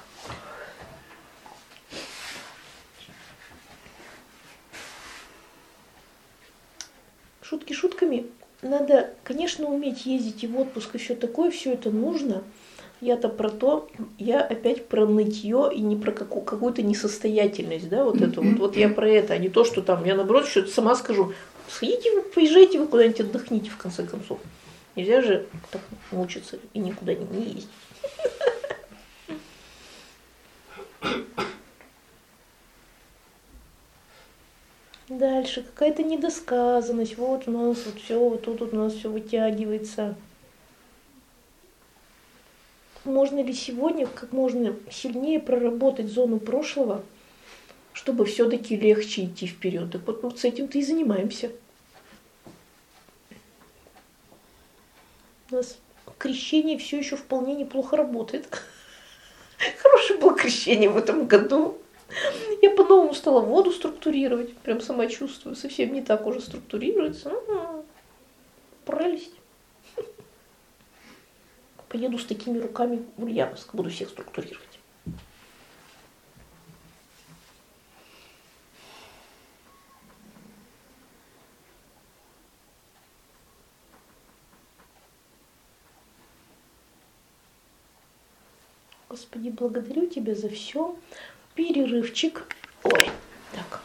Шутки шутками. Надо, конечно, уметь ездить и в отпуск, и все такое, все это нужно. Я-то про то, я опять про нытье и не про какую- какую-то несостоятельность, да, вот это вот. Вот я про это, а не то, что там, я наоборот что-то сама скажу, сходите вы, поезжайте вы куда-нибудь, отдохните в конце концов. Нельзя же так мучиться и никуда не, не ездить. Дальше какая-то недосказанность. Вот у нас вот все, вот тут вот у нас все вытягивается. Можно ли сегодня как можно сильнее проработать зону прошлого, чтобы все-таки легче идти вперед? Так вот, вот с этим-то и занимаемся. У нас крещение все еще вполне неплохо работает. Хорошее было крещение в этом году. Я по-новому стала воду структурировать. Прям сама чувствую. Совсем не так уже структурируется. Ну, прелесть. Поеду с такими руками в Ульяновск. Буду всех структурировать. Господи, благодарю Тебя за все. Перерывчик. Ой, так.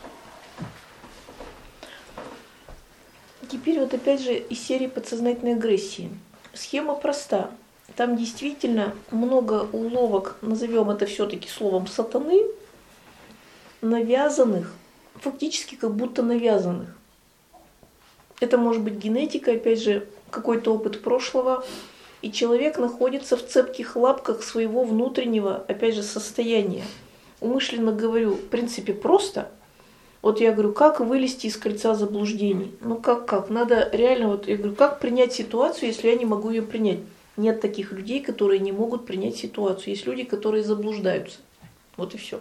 Теперь вот опять же из серии подсознательной агрессии. Схема проста. Там действительно много уловок, назовем это все-таки словом сатаны, навязанных, фактически как будто навязанных. Это может быть генетика, опять же, какой-то опыт прошлого. И человек находится в цепких лапках своего внутреннего, опять же, состояния. Умышленно говорю, в принципе, просто. Вот я говорю, как вылезти из кольца заблуждений? Ну как, как? Надо реально, вот я говорю, как принять ситуацию, если я не могу ее принять? Нет таких людей, которые не могут принять ситуацию. Есть люди, которые заблуждаются. Вот и все.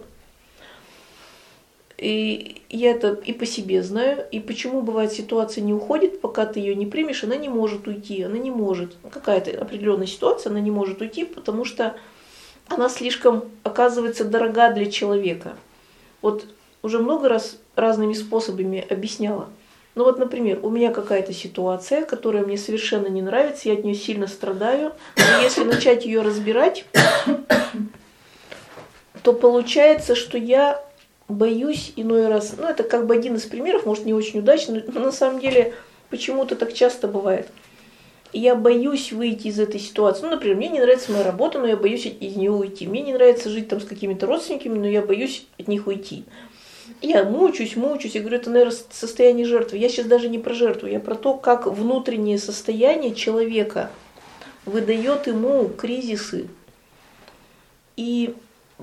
И я это и по себе знаю. И почему бывает ситуация не уходит, пока ты ее не примешь, она не может уйти. Она не может. Какая-то определенная ситуация, она не может уйти, потому что она слишком, оказывается, дорога для человека. Вот уже много раз разными способами объясняла. Ну вот, например, у меня какая-то ситуация, которая мне совершенно не нравится, я от нее сильно страдаю. Но если начать ее разбирать, то получается, что я боюсь иной раз, ну это как бы один из примеров, может не очень удачный, но на самом деле почему-то так часто бывает. Я боюсь выйти из этой ситуации. Ну, например, мне не нравится моя работа, но я боюсь из нее уйти. Мне не нравится жить там с какими-то родственниками, но я боюсь от них уйти. Я мучаюсь, мучаюсь, я говорю, это, наверное, состояние жертвы. Я сейчас даже не про жертву, я про то, как внутреннее состояние человека выдает ему кризисы. И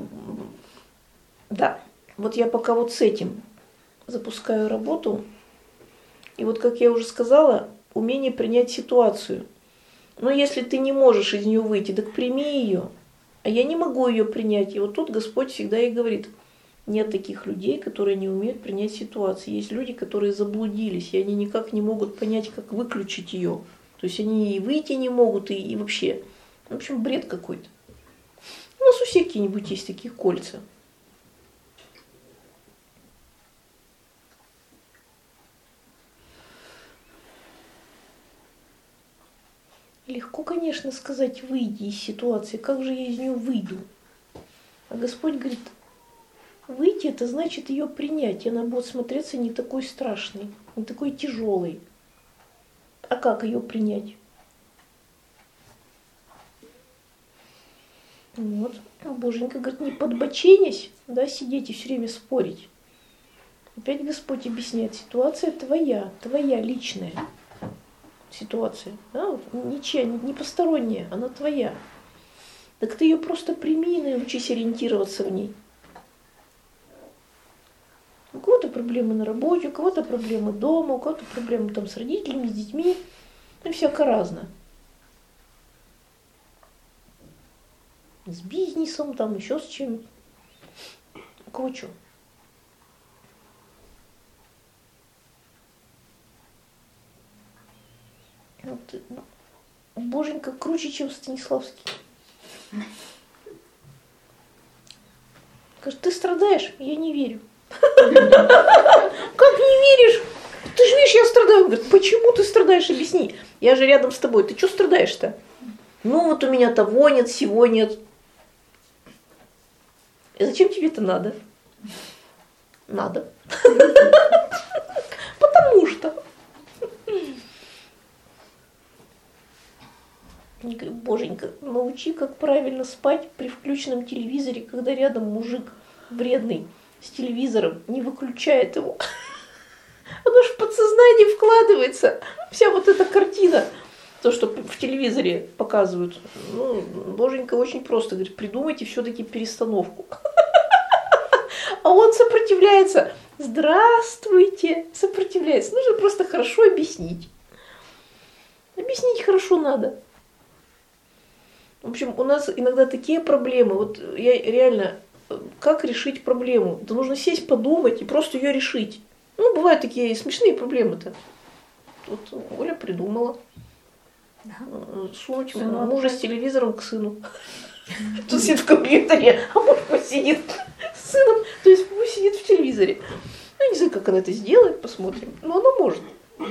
да, вот я пока вот с этим запускаю работу. И вот, как я уже сказала, умение принять ситуацию. Но если ты не можешь из нее выйти, так прими ее. А я не могу ее принять. И вот тут Господь всегда и говорит, нет таких людей, которые не умеют принять ситуацию. Есть люди, которые заблудились, и они никак не могут понять, как выключить ее. То есть они и выйти не могут, и, и вообще. В общем, бред какой-то. У нас у всех какие-нибудь есть такие кольца. Легко, конечно, сказать, выйди из ситуации, как же я из нее выйду? А Господь говорит, выйти это значит ее принять, и она будет смотреться не такой страшной, не такой тяжелой. А как ее принять? Вот. А Боженька говорит, не подбоченясь, да, сидеть и все время спорить. Опять Господь объясняет, ситуация твоя, твоя личная. Ситуация, да, вот, ничья, не посторонняя, она твоя. Так ты ее просто прими и научись ориентироваться в ней. У кого-то проблемы на работе, у кого-то проблемы дома, у кого-то проблемы там с родителями, с детьми, ну всяко разно. С бизнесом, там еще с чем-нибудь. У кого что? Вот, Боженька круче, чем Станиславский. Скажет, ты страдаешь? Я не верю. Как не веришь? Ты же видишь, я страдаю. Говорит, почему ты страдаешь? Объясни. Я же рядом с тобой. Ты что страдаешь-то? Ну вот у меня того нет, всего нет. И зачем тебе это надо? Надо. Потому что. Я говорю, Боженька, научи, как правильно спать при включенном телевизоре, когда рядом мужик вредный с телевизором не выключает его. Оно же в подсознание вкладывается. Вся вот эта картина, то, что в телевизоре показывают. Ну, боженька очень просто говорит, придумайте все-таки перестановку. А он сопротивляется. Здравствуйте, сопротивляется. Нужно просто хорошо объяснить. Объяснить хорошо надо. В общем, у нас иногда такие проблемы. Вот я реально, как решить проблему? Да нужно сесть, подумать и просто ее решить. Ну, бывают такие смешные проблемы-то. Вот Оля придумала. Да. Сунуть мужа с телевизором к сыну. Тут сидит в компьютере, а муж посидит с сыном. То есть пусть сидит в телевизоре. Ну, не знаю, как она это сделает, посмотрим. Но она может.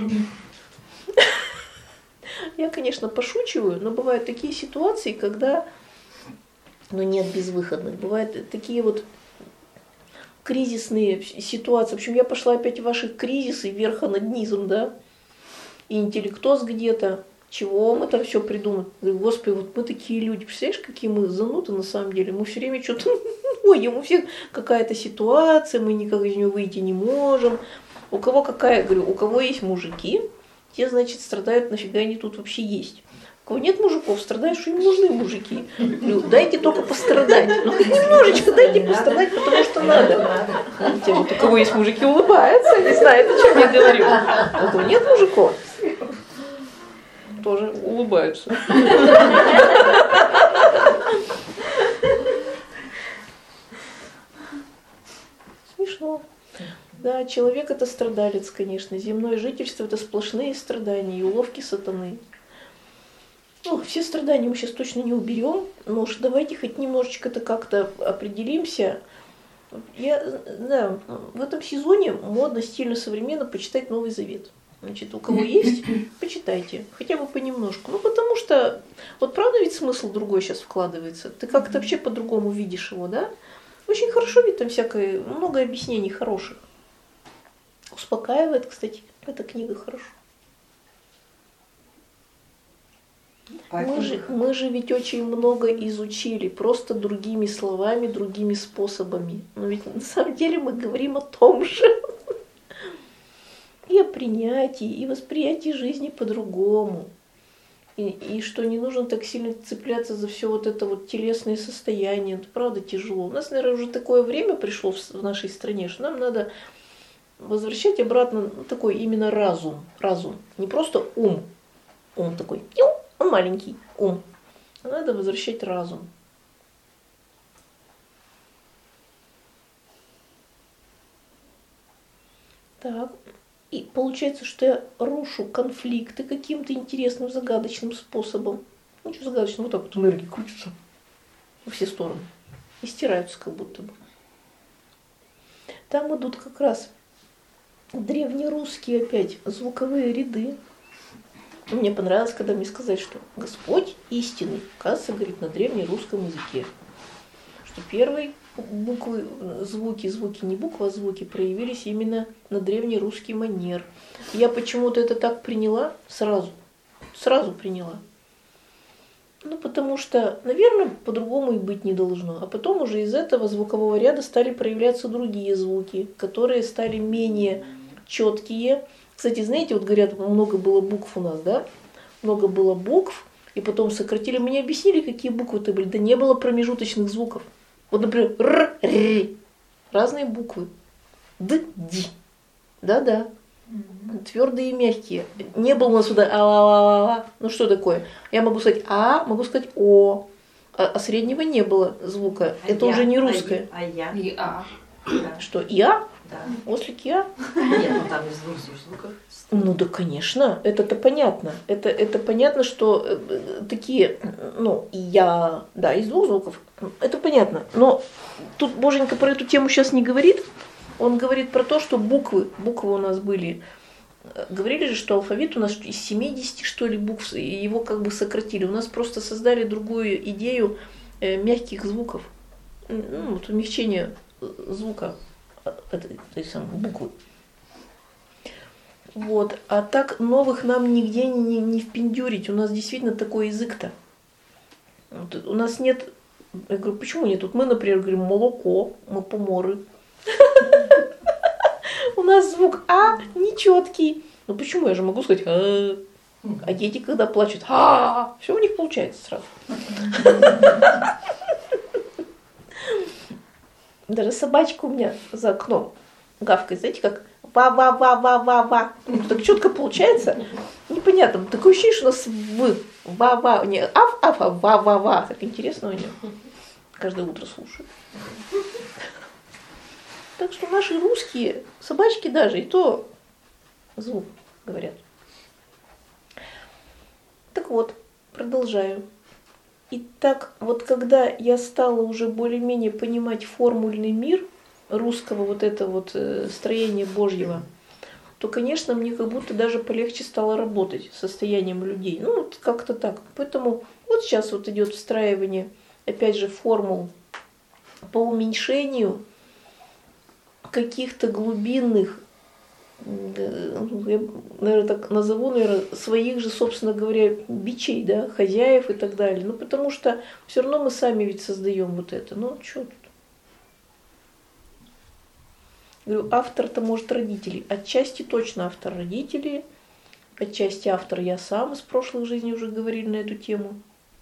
Я, конечно, пошучиваю, но бывают такие ситуации, когда, ну, нет безвыходных. Бывают такие вот кризисные ситуации. В общем, я пошла опять в ваши кризисы верха над низом, да, и интеллектоз где-то. Чего мы там все придумали? Говорю, Господи, вот мы такие люди. Представляешь, какие мы зануты на самом деле? Мы все время что-то ходим, у всех какая-то ситуация, мы никак из нее выйти не можем. У кого какая? Говорю, у кого есть мужики, те, значит, страдают, нафига они тут вообще есть. У кого нет мужиков, страдают, что им нужны мужики. Говорю, дайте только пострадать. Ну, хоть немножечко дайте пострадать, потому что надо. Те, вот у кого есть мужики, улыбаются, не знают, о чем я говорю. А у кого нет мужиков, тоже улыбаются. Смешно. Да, человек это страдалец, конечно. Земное жительство это сплошные страдания и уловки сатаны. Ну, все страдания мы сейчас точно не уберем, но уж давайте хоть немножечко-то как-то определимся. Я, да, в этом сезоне модно, стильно, современно почитать Новый Завет. Значит, у кого есть, почитайте, хотя бы понемножку. Ну, потому что, вот правда ведь смысл другой сейчас вкладывается. Ты как-то вообще по-другому видишь его, да? Очень хорошо, ведь там всякое, много объяснений хороших. Успокаивает, кстати, эта книга хорошо. Мы же, мы же ведь очень много изучили, просто другими словами, другими способами. Но ведь на самом деле мы говорим о том же. И о принятии, и восприятии жизни по-другому. И, и что не нужно так сильно цепляться за все вот это вот телесное состояние. Это правда тяжело. У нас, наверное, уже такое время пришло в, в нашей стране, что нам надо возвращать обратно ну, такой именно разум. Разум. Не просто ум. Ум такой. Он маленький. Ум. А надо возвращать разум. Так. И получается, что я рушу конфликты каким-то интересным, загадочным способом. Ну, что загадочным, вот так вот энергии крутятся во все стороны. И стираются как будто бы. Там идут как раз древнерусские опять звуковые ряды. Мне понравилось, когда мне сказали, что Господь истинный, оказывается, говорит на древнерусском языке. Что первые буквы, звуки, звуки, не буквы, а звуки проявились именно на древнерусский манер. Я почему-то это так приняла сразу, сразу приняла. Ну, потому что, наверное, по-другому и быть не должно. А потом уже из этого звукового ряда стали проявляться другие звуки, которые стали менее четкие. Кстати, знаете, вот говорят, много было букв у нас, да? Много было букв, и потом сократили. Мне объяснили, какие буквы-то были. Да не было промежуточных звуков. Вот, например, р, р, разные буквы. Д, ди. Да-да. Твердые и мягкие. Не было у нас сюда а-а-а-а. Ну что такое? Я могу сказать а, могу сказать о. А, а среднего не было звука. А это я, уже не русское. А я. И а. Да. Что, я? Да. Ослик я? Нет, ну там из двух звуков. Ну да, конечно, это-то понятно. Это, это понятно, что э, такие, ну, я, да, из двух звуков, это понятно. Но тут Боженька про эту тему сейчас не говорит. Он говорит про то, что буквы, буквы у нас были, говорили же, что алфавит у нас из семидесяти, что ли, букв, и его как бы сократили. У нас просто создали другую идею э, мягких звуков, ну, вот умягчение звука этой, этой самой буквы. Вот. А так новых нам нигде не, не, не впендюрить. У нас действительно такой язык-то. Вот. У нас нет... Я говорю, почему нет? Вот мы, например, говорим молоко, мы поморы. У нас звук А нечеткий. Ну почему? Я же могу сказать «а». А дети, когда плачут, а, все у них получается сразу. Даже собачка у меня за окном гавкает, знаете, как ва-ва-ва-ва-ва-ва. Так четко получается. Непонятно. Такое ощущение, что у нас в ва-ва, не аф-аф, а ва-ва-ва. Так интересно у нее. Каждое утро слушаю. Так что наши русские собачки даже и то звук говорят. Так вот, продолжаю. Итак, вот когда я стала уже более-менее понимать формульный мир русского вот этого вот строения Божьего, то, конечно, мне как будто даже полегче стало работать с состоянием людей. Ну, вот как-то так. Поэтому вот сейчас вот идет встраивание, опять же, формул по уменьшению каких-то глубинных, я, наверное, так назову, наверное, своих же, собственно говоря, бичей, да, хозяев и так далее. Ну, потому что все равно мы сами ведь создаем вот это. Ну, что тут? Говорю, автор-то, может, родители. Отчасти точно автор родители, отчасти автор я сам, из прошлых жизней уже говорили на эту тему.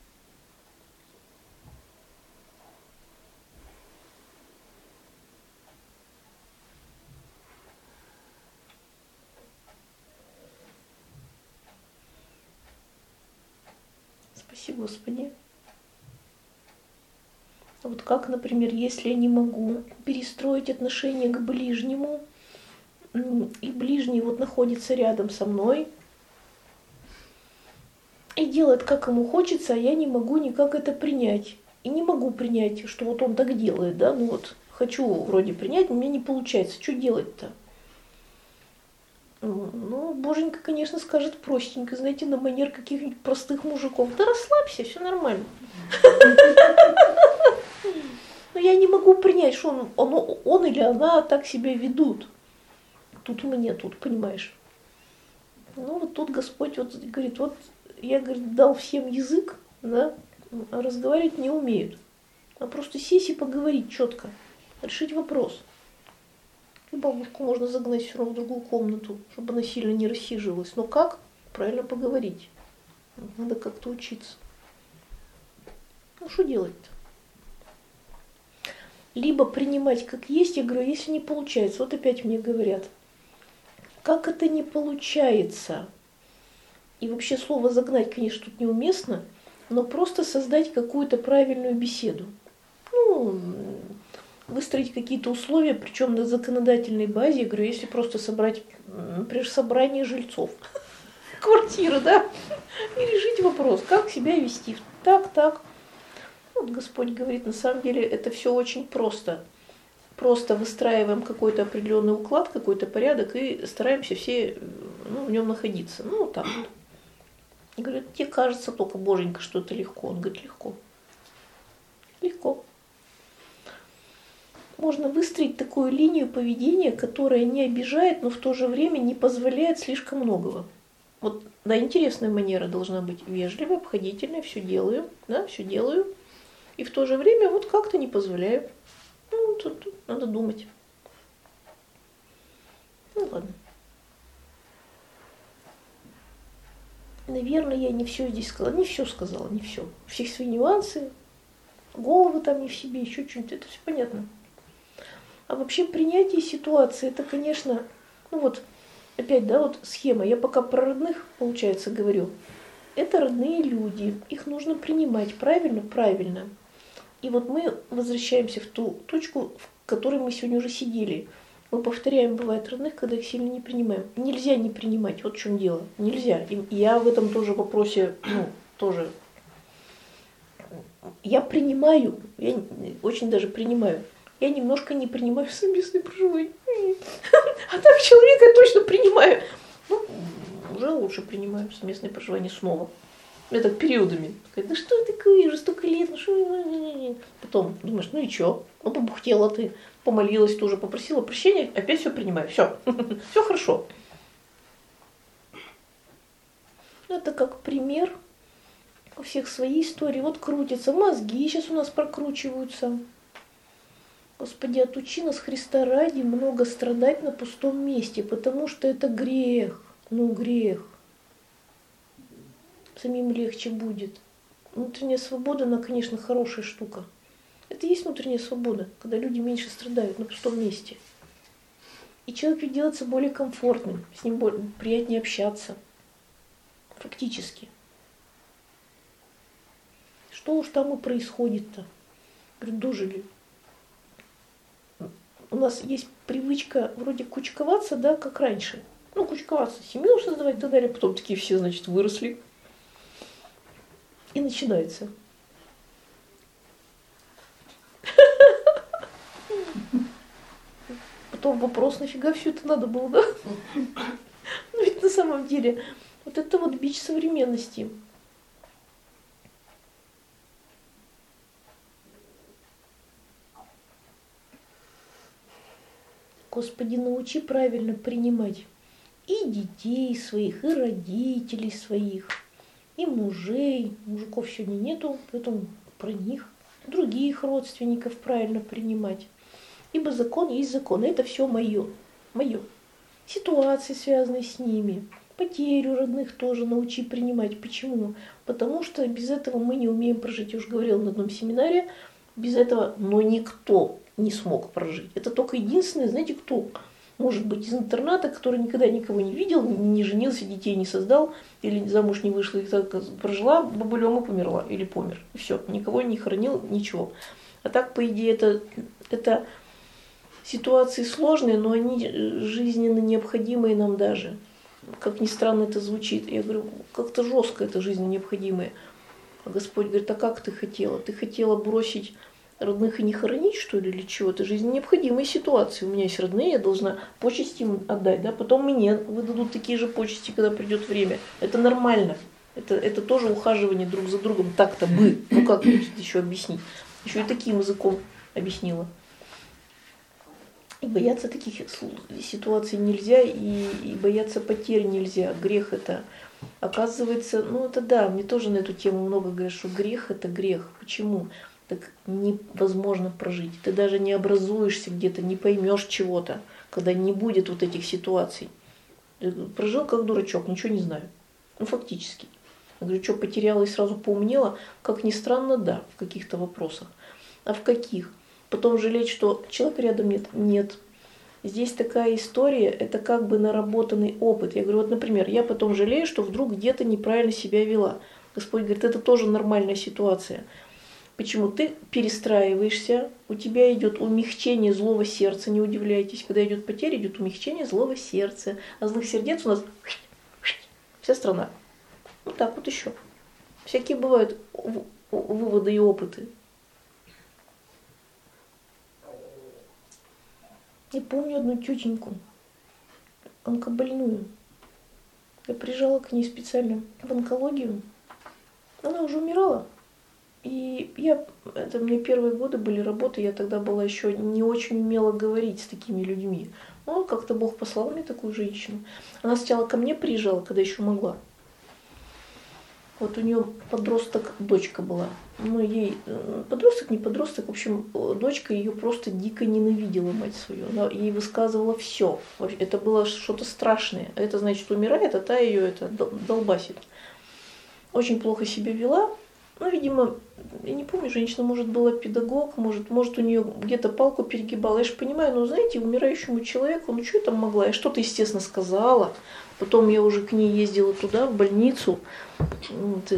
Спасибо, Господи. Вот как, например, если я не могу перестроить отношение к ближнему, и ближний вот находится рядом со мной и делает, как ему хочется, а я не могу никак это принять. И не могу принять, что вот он так делает, да, ну вот хочу вроде принять, но у меня не получается. Что делать-то? Ну, Боженька, конечно, скажет простенько, знаете, на манер каких-нибудь простых мужиков. Да расслабься, все нормально. Но я не могу принять, что он, он, он или она так себя ведут. Тут мне, тут, понимаешь. Ну, вот тут Господь вот говорит, вот я, говорит, дал всем язык, да, а разговаривать не умеют. А просто сесть и поговорить четко, решить вопрос. И бабушку можно загнать все равно в другую комнату, чтобы она сильно не рассиживалась. Но как? Правильно поговорить. Надо как-то учиться. Ну, что делать-то? Либо принимать как есть, я говорю, если не получается, вот опять мне говорят, как это не получается? И вообще слово «загнать», конечно, тут неуместно, но просто создать какую-то правильную беседу. Ну, выстроить какие-то условия, причем на законодательной базе, я говорю, если просто собрать, например, собрание жильцов квартиры, да, и решить вопрос, как себя вести. Так, так. Вот Господь говорит, на самом деле это все очень просто. Просто выстраиваем какой-то определенный уклад, какой-то порядок и стараемся все, ну, в нем находиться. Ну, вот так вот. И говорит, тебе кажется только, Боженька, что это легко. Он говорит, легко. Легко. Можно выстроить такую линию поведения, которая не обижает, но в то же время не позволяет слишком многого. Вот, да, интересная манера должна быть вежливая, обходительная, все делаю, да, все делаю. И в то же время вот как-то не позволяю. Ну, тут, тут надо думать. Ну, ладно. Наверное, я не все здесь сказала. Не все сказала, не все. Все свои нюансы, головы там не в себе, еще что-нибудь. Это все понятно. А вообще принятие ситуации, это, конечно, ну вот, опять, да, вот схема. Я пока про родных, получается, говорю. Это родные люди. Их нужно принимать. Правильно? Правильно. И вот мы возвращаемся в ту точку, в которой мы сегодня уже сидели. Мы повторяем, бывает, родных, когда их сильно не принимаем. Нельзя не принимать, вот в чем дело. Нельзя. И я в этом тоже вопросе, ну, тоже... Я принимаю, я очень даже принимаю. Я немножко не принимаю совместное проживание. А так человека я точно принимаю. Ну, уже лучше принимаю совместное проживание снова. Я так периодами. Да что такое, уже столько лет, ну что... Потом думаешь, ну и что? Ну побухтела ты, помолилась тоже, попросила прощения, опять все принимаю, все, все хорошо. Это как пример, у всех свои истории, вот крутятся, мозги сейчас у нас прокручиваются. Господи, отучи нас, Христа ради, много страдать на пустом месте, потому что это грех. Ну, грех. Самим легче будет. Внутренняя свобода, она, конечно, хорошая штука. Это и есть внутренняя свобода, когда люди меньше страдают на пустом месте. И человек ведь делается более комфортным, с ним более, приятнее общаться. Фактически. Что уж там и происходит-то? Говорю, дожили. У нас есть привычка вроде кучковаться, да, как раньше. Ну, кучковаться, семью создавать и так далее. Потом такие все, значит, выросли. И начинается. Потом вопрос, нафига все это надо было, да? Ну ведь на самом деле, вот это вот бич современности. Господи, научи правильно принимать и детей своих, и родителей своих, и мужей. Мужиков сегодня нету, поэтому про них. Других родственников правильно принимать. Ибо закон есть закон, это все мое, мое. Ситуации, связанные с ними, потерю родных тоже научи принимать. Почему? Потому что без этого мы не умеем прожить. Я уже говорила на одном семинаре, без этого, но никто не смог прожить. Это только единственное, знаете, кто может быть из интерната, который никогда никого не видел, не женился, детей не создал, или замуж не вышла, и так прожила бабулем и померла, или помер. И все, никого не хоронил, ничего. А так, по идее, это, это ситуации сложные, но они жизненно необходимые нам даже. Как ни странно это звучит. Я говорю, как-то жестко это жизненно необходимое. А Господь говорит, а как ты хотела? Ты хотела бросить родных и не хоронить, что ли, или чего? Это жизненно необходимые ситуации. У меня есть родные, я должна почести им отдать, да? Потом мне выдадут такие же почести, когда придет время. Это нормально. Это, это тоже ухаживание друг за другом. Так-то бы. Ну как еще объяснить? Еще и таким языком объяснила. И бояться таких ситуаций нельзя, и, и бояться потерь нельзя. Грех это, оказывается, ну это да, мне тоже на эту тему много говорят, что грех это грех. Почему? Так невозможно прожить. Ты даже не образуешься где-то, не поймешь чего-то, когда не будет вот этих ситуаций. Ты прожил как дурачок, ничего не знаю. Ну фактически. Я говорю, что потеряла и сразу поумнела? Как ни странно, да, в каких-то вопросах. А в каких? Потом жалеть, что человека рядом нет. Нет. Здесь такая история, это как бы наработанный опыт. Я говорю, вот, например, я потом жалею, что вдруг где-то неправильно себя вела. Господь говорит, это тоже нормальная ситуация. Почему? Ты перестраиваешься, у тебя идет умягчение злого сердца, не удивляйтесь. Когда идет потеря, идет умягчение злого сердца. А злых сердец у нас вся страна. Вот так вот еще. Всякие бывают выводы и опыты. Я помню одну тетеньку, онкобольную. Я приезжала к ней специально в онкологию. Она уже умирала. И я, это у меня первые годы были работы, я тогда была еще не очень умела говорить с такими людьми. Но как-то Бог послал мне такую женщину. Она сначала ко мне приезжала, когда еще могла. Вот у нее подросток, дочка была. Ну, ей подросток, не подросток, в общем, дочка ее просто дико ненавидела, мать свою. Она ей высказывала все. Это было что-то страшное. Это значит, умирает, а та ее это долбасит. Очень плохо себя вела. Ну, видимо, я не помню, женщина, может, была педагог, может, может у нее где-то палку перегибала. Я же понимаю, ну, знаете, умирающему человеку, ну, что я там могла? Я что-то, естественно, сказала. Потом я уже к ней ездила туда, в больницу. Вот,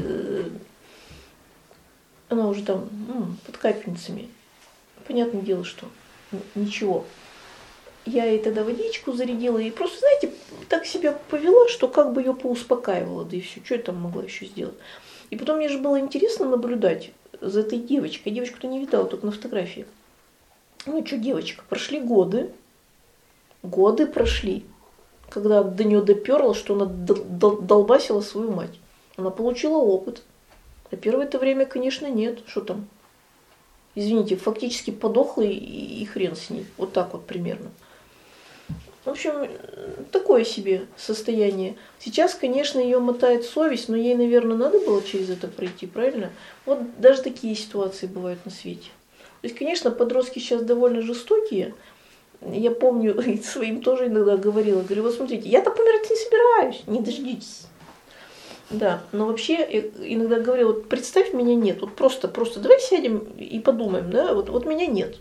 она уже там ну, под капельницами. Понятное дело, что ничего. Я ей тогда водичку зарядила и просто, знаете, так себя повела, что как бы ее поуспокаивала, да и все. Что я там могла еще сделать? И потом мне же было интересно наблюдать за этой девочкой. Я девочку-то не видала, только на фотографии. Ну что, девочка, прошли годы. Годы прошли, когда до нее доперло, что она долбасила свою мать. Она получила опыт. А первое-то время, конечно, нет. Что там? Извините, фактически подохла и, и хрен с ней. Вот так вот примерно. В общем, такое себе состояние. Сейчас, конечно, ее мотает совесть, но ей, наверное, надо было через это пройти, правильно? Вот даже такие ситуации бывают на свете. есть, конечно, подростки сейчас довольно жестокие. Я помню, своим тоже иногда говорила, говорю, вот смотрите, я-то помирать не собираюсь, не дождитесь. Да, но вообще иногда говорю, вот представь, меня нет, вот просто, просто давай сядем и подумаем, да, вот, вот меня нет.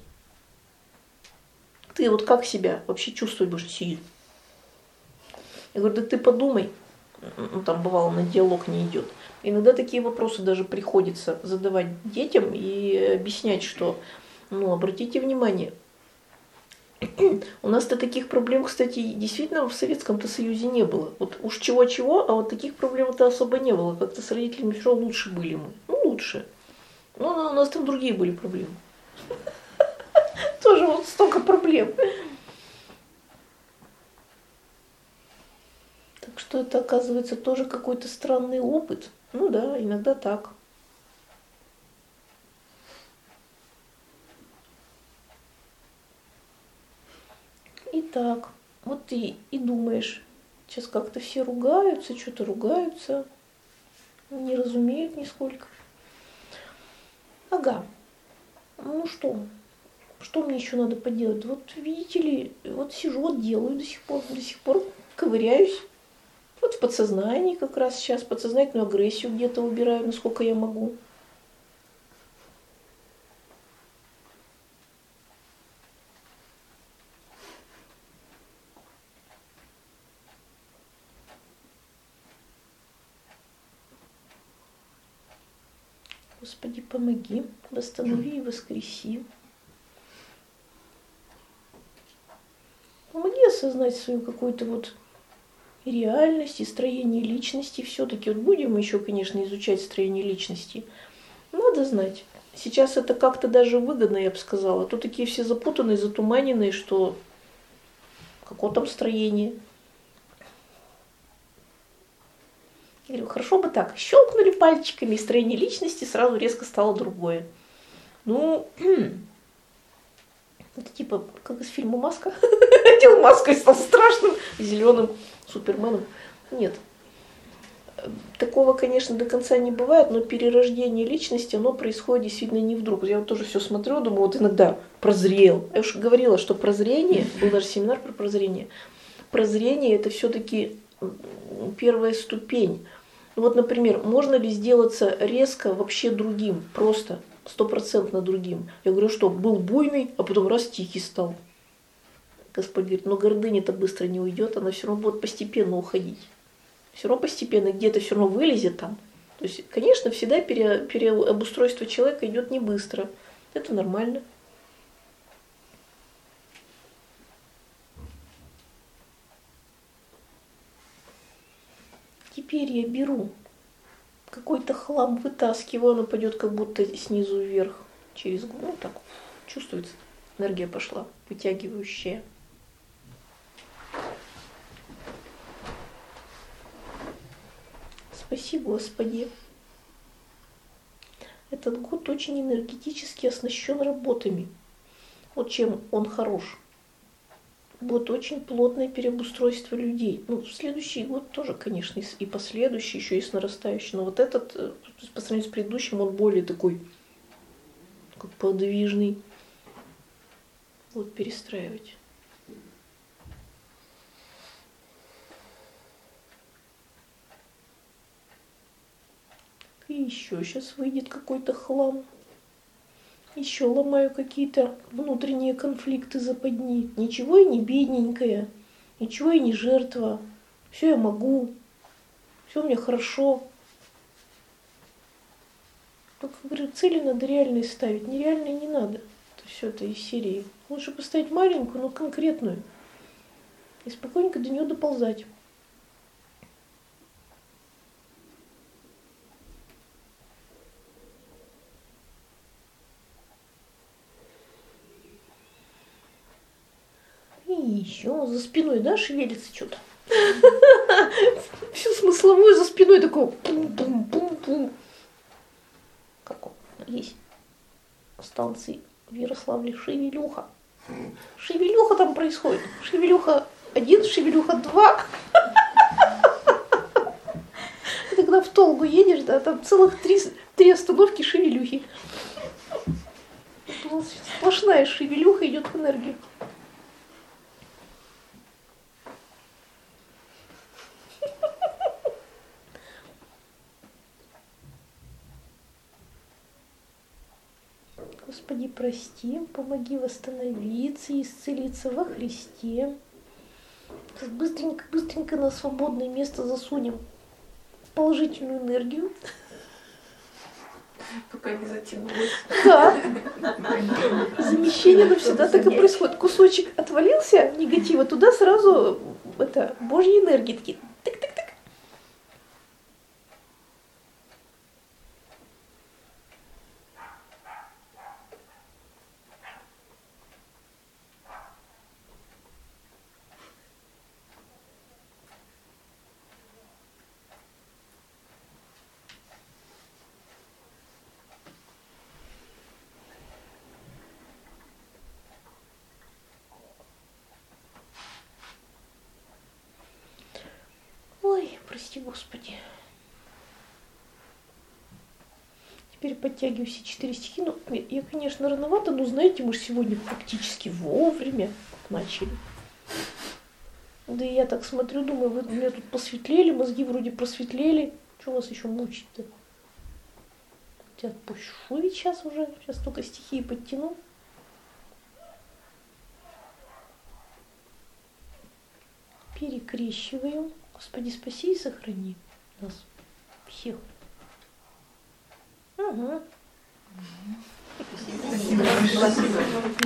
Ты вот как себя вообще чувствовать будешь сильно? Я говорю, да ты подумай, ну там бывало на диалог не идет. Иногда такие вопросы даже приходится задавать детям и объяснять, что, ну, обратите внимание, у нас-то таких проблем, кстати, действительно в Советском-то Союзе не было. Вот уж чего-чего, а вот таких проблем-то особо не было. Как-то с родителями все лучше были мы. Ну, лучше. Но у нас там другие были проблемы. Тоже вот столько проблем. Так что это, оказывается, тоже какой-то странный опыт. Ну да, иногда так. И так, вот ты и думаешь, сейчас как-то все ругаются, что-то ругаются, не разумеют нисколько. Ага, ну что, что мне еще надо поделать? Вот видите ли, вот сижу, вот делаю до сих пор, до сих пор ковыряюсь. Вот в подсознании как раз сейчас подсознательную агрессию где-то убираю, насколько я могу. Господи, помоги, восстанови и воскреси. Помоги осознать свою какую-то вот реальность и строение личности. Все-таки вот будем еще, конечно, изучать строение личности. Надо знать. Сейчас это как-то даже выгодно, я бы сказала. То такие все запутанные, затуманенные, что какое там строение. Я говорю, хорошо бы так, щелкнули пальчиками, и строение личности сразу резко стало другое. Ну, это типа, как из фильма «Маска». Одел маску и стал страшным, зеленым суперменом. Нет. Такого, конечно, до конца не бывает, но перерождение личности, оно происходит действительно не вдруг. Я вот тоже все смотрю, думаю, вот иногда прозрел. Я уже говорила, что прозрение, был даже семинар про прозрение. Прозрение – это все-таки первая ступень. Вот, например, можно ли сделаться резко вообще другим, просто стопроцентно другим? Я говорю, что был буйный, а потом раз тихий стал. Господь говорит, но гордыня-то быстро не уйдет, она все равно будет постепенно уходить. Все равно постепенно где-то все равно вылезет там. То есть, конечно, всегда пере, переобустройство человека идет не быстро. Это нормально. Теперь я беру какой-то хлам, вытаскиваю, он упадет как будто снизу вверх, через голову. Ну, так чувствуется, энергия пошла, вытягивающая. Спасибо, Господи. Этот год очень энергетически оснащен работами. Вот чем он хорош. Будет очень плотное переобустройство людей. Ну, в следующий год тоже, конечно, и последующий, еще есть нарастающий. Но вот этот, по сравнению с предыдущим, он более такой, как подвижный. Вот перестраивать. И еще сейчас выйдет какой-то хлам. Еще ломаю какие-то внутренние конфликты, западни. Ничего я не бедненькая, ничего я не жертва. Все я могу, все у меня хорошо. Только, говорю, цели надо реальные ставить, нереальные не надо. Это все это из серии. Лучше поставить маленькую, но конкретную. И спокойненько до нее доползать. И еще за спиной, да, шевелится что-то. Всю смысловую за спиной такое пум-пум-пум-пум. Как он есть станции в Ярославле Шевелюха. Шевелюха там происходит. Шевелюха один, Шевелюха два. И когда в Толгу едешь, да, там целых три, три остановки Шевелюхи. сплошная шевелюха идет в энергию. Господи, прости, помоги восстановиться и исцелиться во Христе. Сейчас быстренько-быстренько на свободное место засунем положительную энергию. Пока не затянулось. Да. Замещение навсегда так и происходит. Кусочек отвалился негатива, туда сразу это, Божьи энергии такие. Тык-тык-тык. Ой, прости, Господи. Теперь подтягиваю все четыре стихи. Ну, я, конечно, рановато, но, знаете, мы же сегодня практически вовремя начали. Да и я так смотрю, думаю, вы у меня тут посветлели, мозги вроде просветлели. Что вас еще мучить-то? Я отпущу ведь сейчас уже. Сейчас только стихи подтяну. Перекрещиваем. Господи, спаси и сохрани нас всех. Угу. Спасибо.